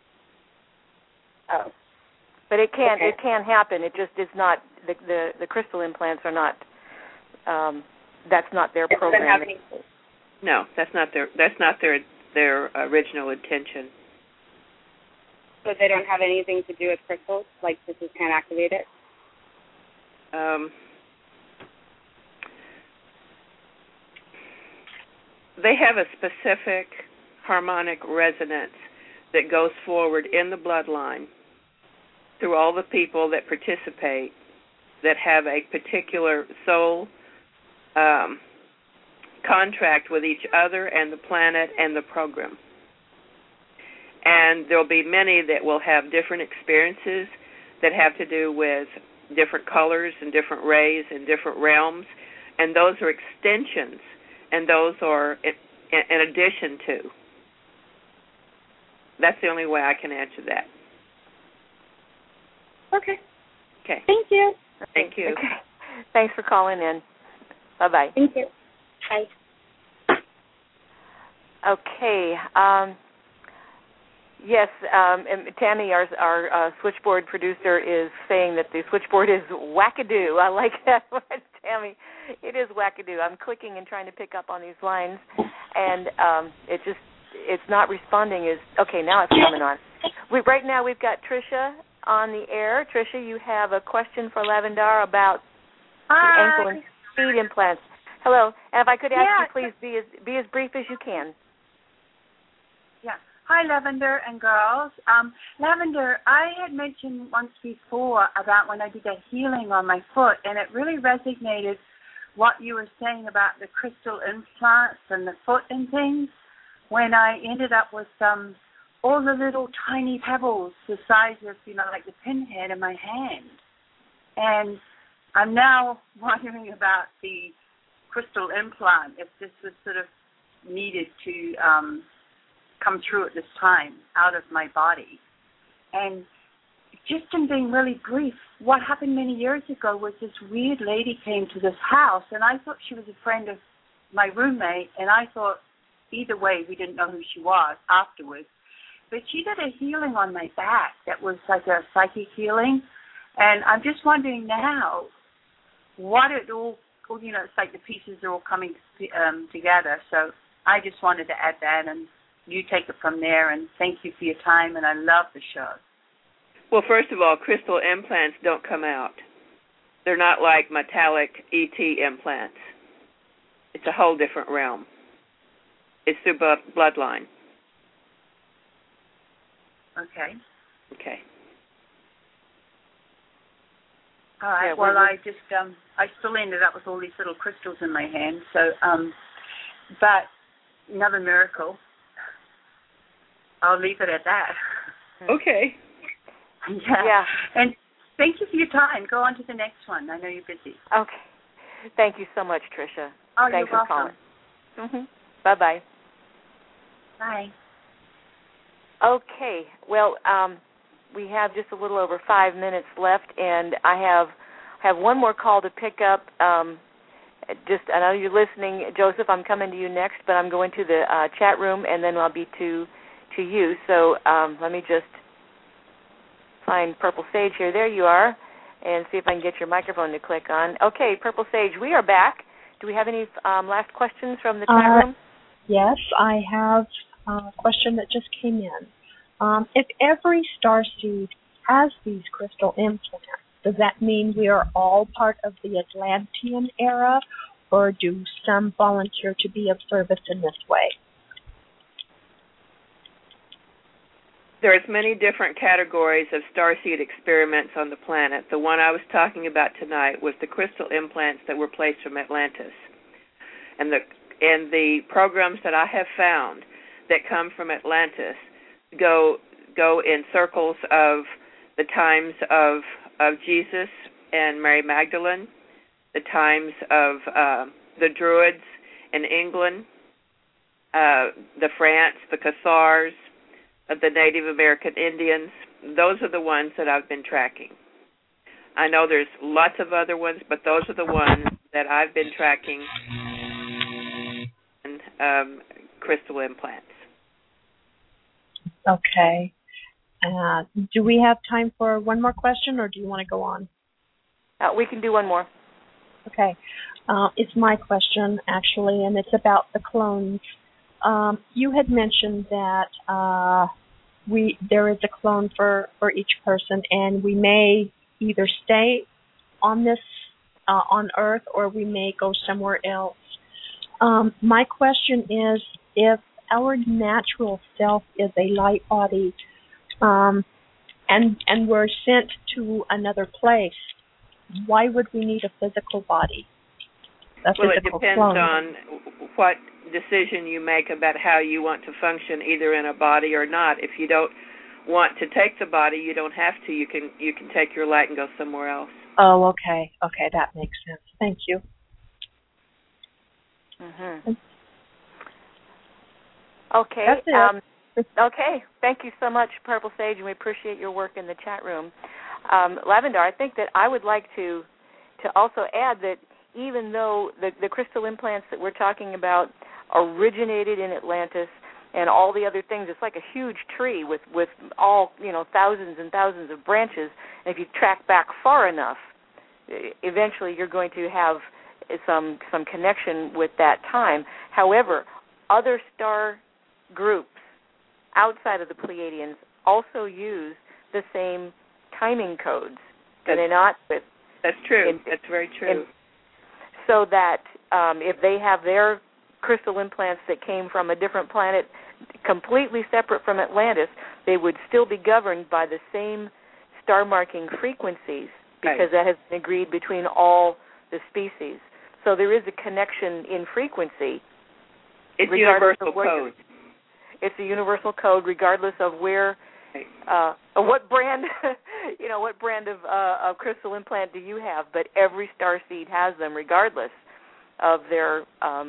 S15: Oh.
S2: But it can happen. It just is not the crystal implants are not. That's not their program.
S3: No, that's not their original intention.
S15: So they don't have anything to do with crystals. Like this can't activate it.
S3: they have a specific harmonic resonance that goes forward in the bloodline through all the people that participate that have a particular soul contract with each other and the planet and the program. And there'll be many that will have different experiences that have to do with different colors and different rays and different realms, and those are extensions, and those are in addition to. That's the only way I can answer that.
S11: Okay.
S3: Okay.
S11: Thank you.
S3: Thank you.
S2: Okay. Thanks for calling in. Bye-bye.
S11: Thank you. Bye.
S2: Okay. Yes, and Tammy, our switchboard producer, is saying that the switchboard is wackadoo. I like that one, Tammy. It is wackadoo. I'm clicking and trying to pick up on these lines, and it's not responding. Okay, now it's coming on. Right now we've got Tricia on the air. Tricia, you have a question for Lavendar about the ankle and feet implants. Hello, and if I could ask you, please be as brief as you can.
S16: Yeah. Hi, Lavendar and girls. Lavendar, I had mentioned once before about when I did that healing on my foot, and it really resonated what you were saying about the crystal implants and the foot and things, when I ended up with all the little tiny pebbles the size of, like the pinhead in my hand. And I'm now wondering about the crystal implant, if this was sort of needed to come through at this time out of my body. And just in being really brief, what happened many years ago was this weird lady came to this house, and I thought she was a friend of my roommate, and I thought either way we didn't know who she was afterwards. But she did a healing on my back that was like a psychic healing, and I'm just wondering now what it all, it's like the pieces are all coming together. So I just wanted to add that, and you take it from there, and thank you for your time, and I love the show.
S3: Well, first of all, crystal implants don't come out. They're not like metallic ET implants. It's a whole different realm. It's through bloodline.
S16: Okay.
S3: Okay.
S16: All right. Well, I just I still ended up with all these little crystals in my hand. So, but another miracle. I'll leave it at that.
S3: Okay.
S16: Yeah. And thank you for your time. Go on to the next one. I know you're busy.
S2: Okay. Thank you so much, Tricia.
S16: Oh,
S2: Thanks
S16: you're
S2: for
S16: welcome.
S2: calling. Bye-bye.
S16: Bye.
S2: Okay. Well, we have just a little over 5 minutes left, and I have one more call to pick up. I know you're listening, Joseph. I'm coming to you next, but I'm going to the chat room, and then I'll be to you. So let me just find Purple Sage here. There you are, and see if I can get your microphone to click on. Okay, Purple Sage, we are back. Do we have any last questions from the chat room?
S17: Yes, I have a question that just came in. If every starseed has these crystal implants, does that mean we are all part of the Atlantean era, or do some volunteer to be of service in this way?
S3: There's many different categories of starseed experiments on the planet. The one I was talking about tonight was the crystal implants that were placed from Atlantis. And the programs that I have found that come from Atlantis go in circles of the times of Jesus and Mary Magdalene, the times of the Druids in England, the France, the Cathars, the Native American Indians. Those are the ones that I've been tracking. I know there's lots of other ones, but those are the ones that I've been tracking, and crystal implants.
S17: Okay. Do we have time for one more question, or do you want to go on?
S2: We can do one more.
S17: Okay. It's my question, actually, and it's about the clones. You had mentioned that there is a clone for each person, and we may either stay on this on Earth, or we may go somewhere else. My question is, if our natural self is a light body, and we're sent to another place, why would we need a physical body?
S3: Well, it depends on what decision you make about how you want to function, either in a body or not. If you don't want to take the body, you don't have to. You can take your light and go somewhere else.
S17: Oh, okay. Okay, that makes sense. Thank you.
S2: Mm-hmm. Okay.
S17: That's it.
S2: Okay. Thank you so much, Purple Sage, and we appreciate your work in the chat room. Lavendar, I think that I would like to also add that even though the crystal implants that we're talking about originated in Atlantis and all the other things, it's like a huge tree with all, thousands and thousands of branches. And if you track back far enough, eventually you're going to have some connection with that time. However, other star groups outside of the Pleiadians also use the same timing codes. Do they not?
S3: That's true. That's very true.
S2: So that if they have their crystal implants that came from a different planet completely separate from Atlantis, they would still be governed by the same star marking frequencies, because that has been agreed between all the species. So there is a connection in frequency.
S3: It's universal code.
S2: It's a universal code, regardless of where, what brand, what brand of crystal implant do you have? But every starseed has them, regardless of their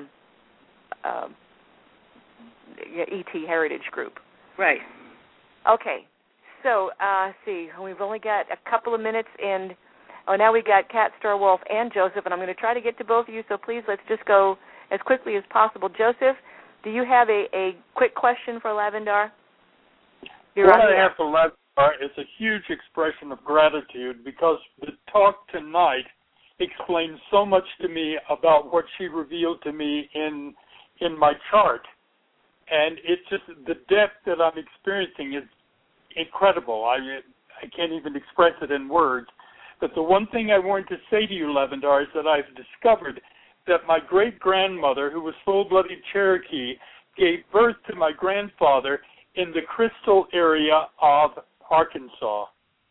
S2: ET heritage group.
S3: Right.
S2: Okay. So, see, we've only got a couple of minutes, and now we got Kat Starwolf and Joseph, and I'm going to try to get to both of you. So please, let's just go as quickly as possible. Joseph, do you have a quick question for Lavendar?
S18: What I have for Lavendar is a huge expression of gratitude, because the talk tonight explained so much to me about what she revealed to me in my chart. And it's just the depth that I'm experiencing is incredible. I can't even express it in words. But the one thing I wanted to say to you, Lavendar, is that I've discovered that my great-grandmother, who was full-blooded Cherokee, gave birth to my grandfather in the Crystal area of Arkansas.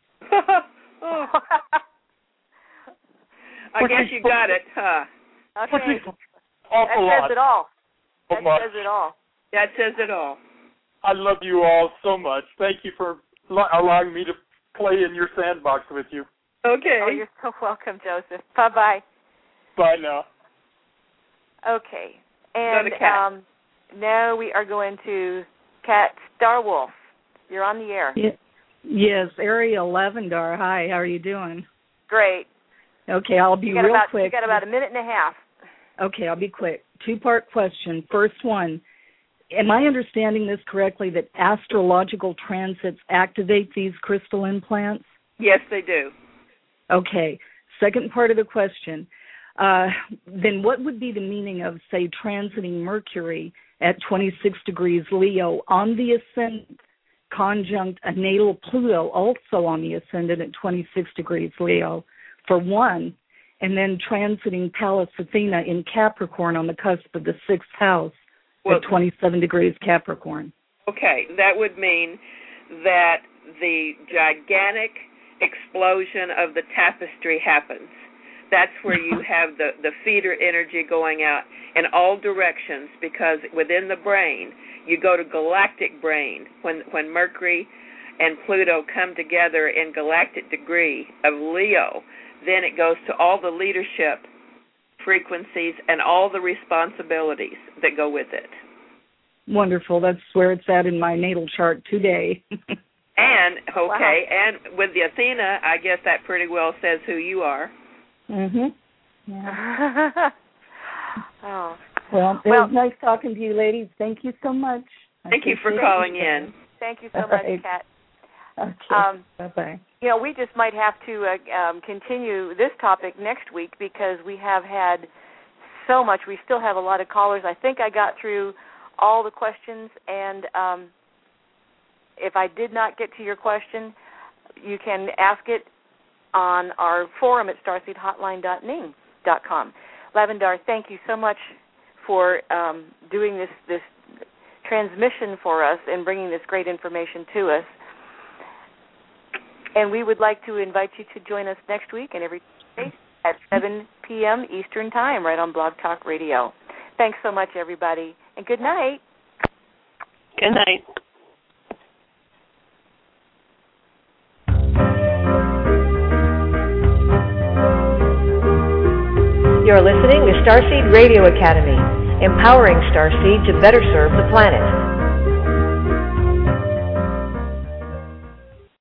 S3: I guess you got it, huh?
S2: Okay.
S18: That
S2: says it all. That says it all.
S3: That says it all.
S18: I love you all so much. Thank you for allowing me to play in your sandbox with you.
S3: Okay.
S2: Oh, you're so welcome, Joseph. Bye-bye.
S18: Bye now.
S2: Okay. And now we are going to Kat Starwolf. You're on the air.
S19: Yes, Ariel Lavendar. Hi, how are you doing?
S2: Great.
S19: Okay, I'll be real quick.
S2: You got about a minute and a half.
S19: Okay, I'll be quick. Two-part question. First one, am I understanding this correctly, that astrological transits activate these crystal implants?
S3: Yes, they do.
S19: Okay. Second part of the question, then what would be the meaning of, say, transiting Mercury at 26 degrees Leo on the ascendant, conjunct a natal Pluto also on the ascendant at 26 degrees Leo, for one, and then transiting Pallas Athena in Capricorn on the cusp of the 6th house at 27 degrees Capricorn?
S3: Okay, that would mean that the gigantic explosion of the tapestry happens. That's where you have the feeder energy going out in all directions, because within the brain, you go to galactic brain. When Mercury and Pluto come together in galactic degree of Leo, then it goes to all the leadership frequencies and all the responsibilities that go with it.
S19: Wonderful. That's where it's at in my natal chart today.
S3: And with the Athena, I guess that pretty well says who you are.
S19: Mhm.
S2: Yeah.
S19: Oh. Well, it was nice talking to you, ladies. Thank you so much.
S3: Thank you for calling in.
S2: Thank you so much, Kat.
S19: Okay. Bye-bye.
S2: We just might have to continue this topic next week, because we have had so much. We still have a lot of callers. I think I got through all the questions, and if I did not get to your question, you can ask it on our forum at starseedhotline.ning.com. Lavendar, thank you so much for doing this transmission for us and bringing this great information to us. And we would like to invite you to join us next week and every Tuesday at 7 p.m. Eastern Time, right on Blog Talk Radio. Thanks so much, everybody, and good night.
S11: Good night.
S20: You're listening to Starseed Radio Academy, empowering Starseed to better serve the planet.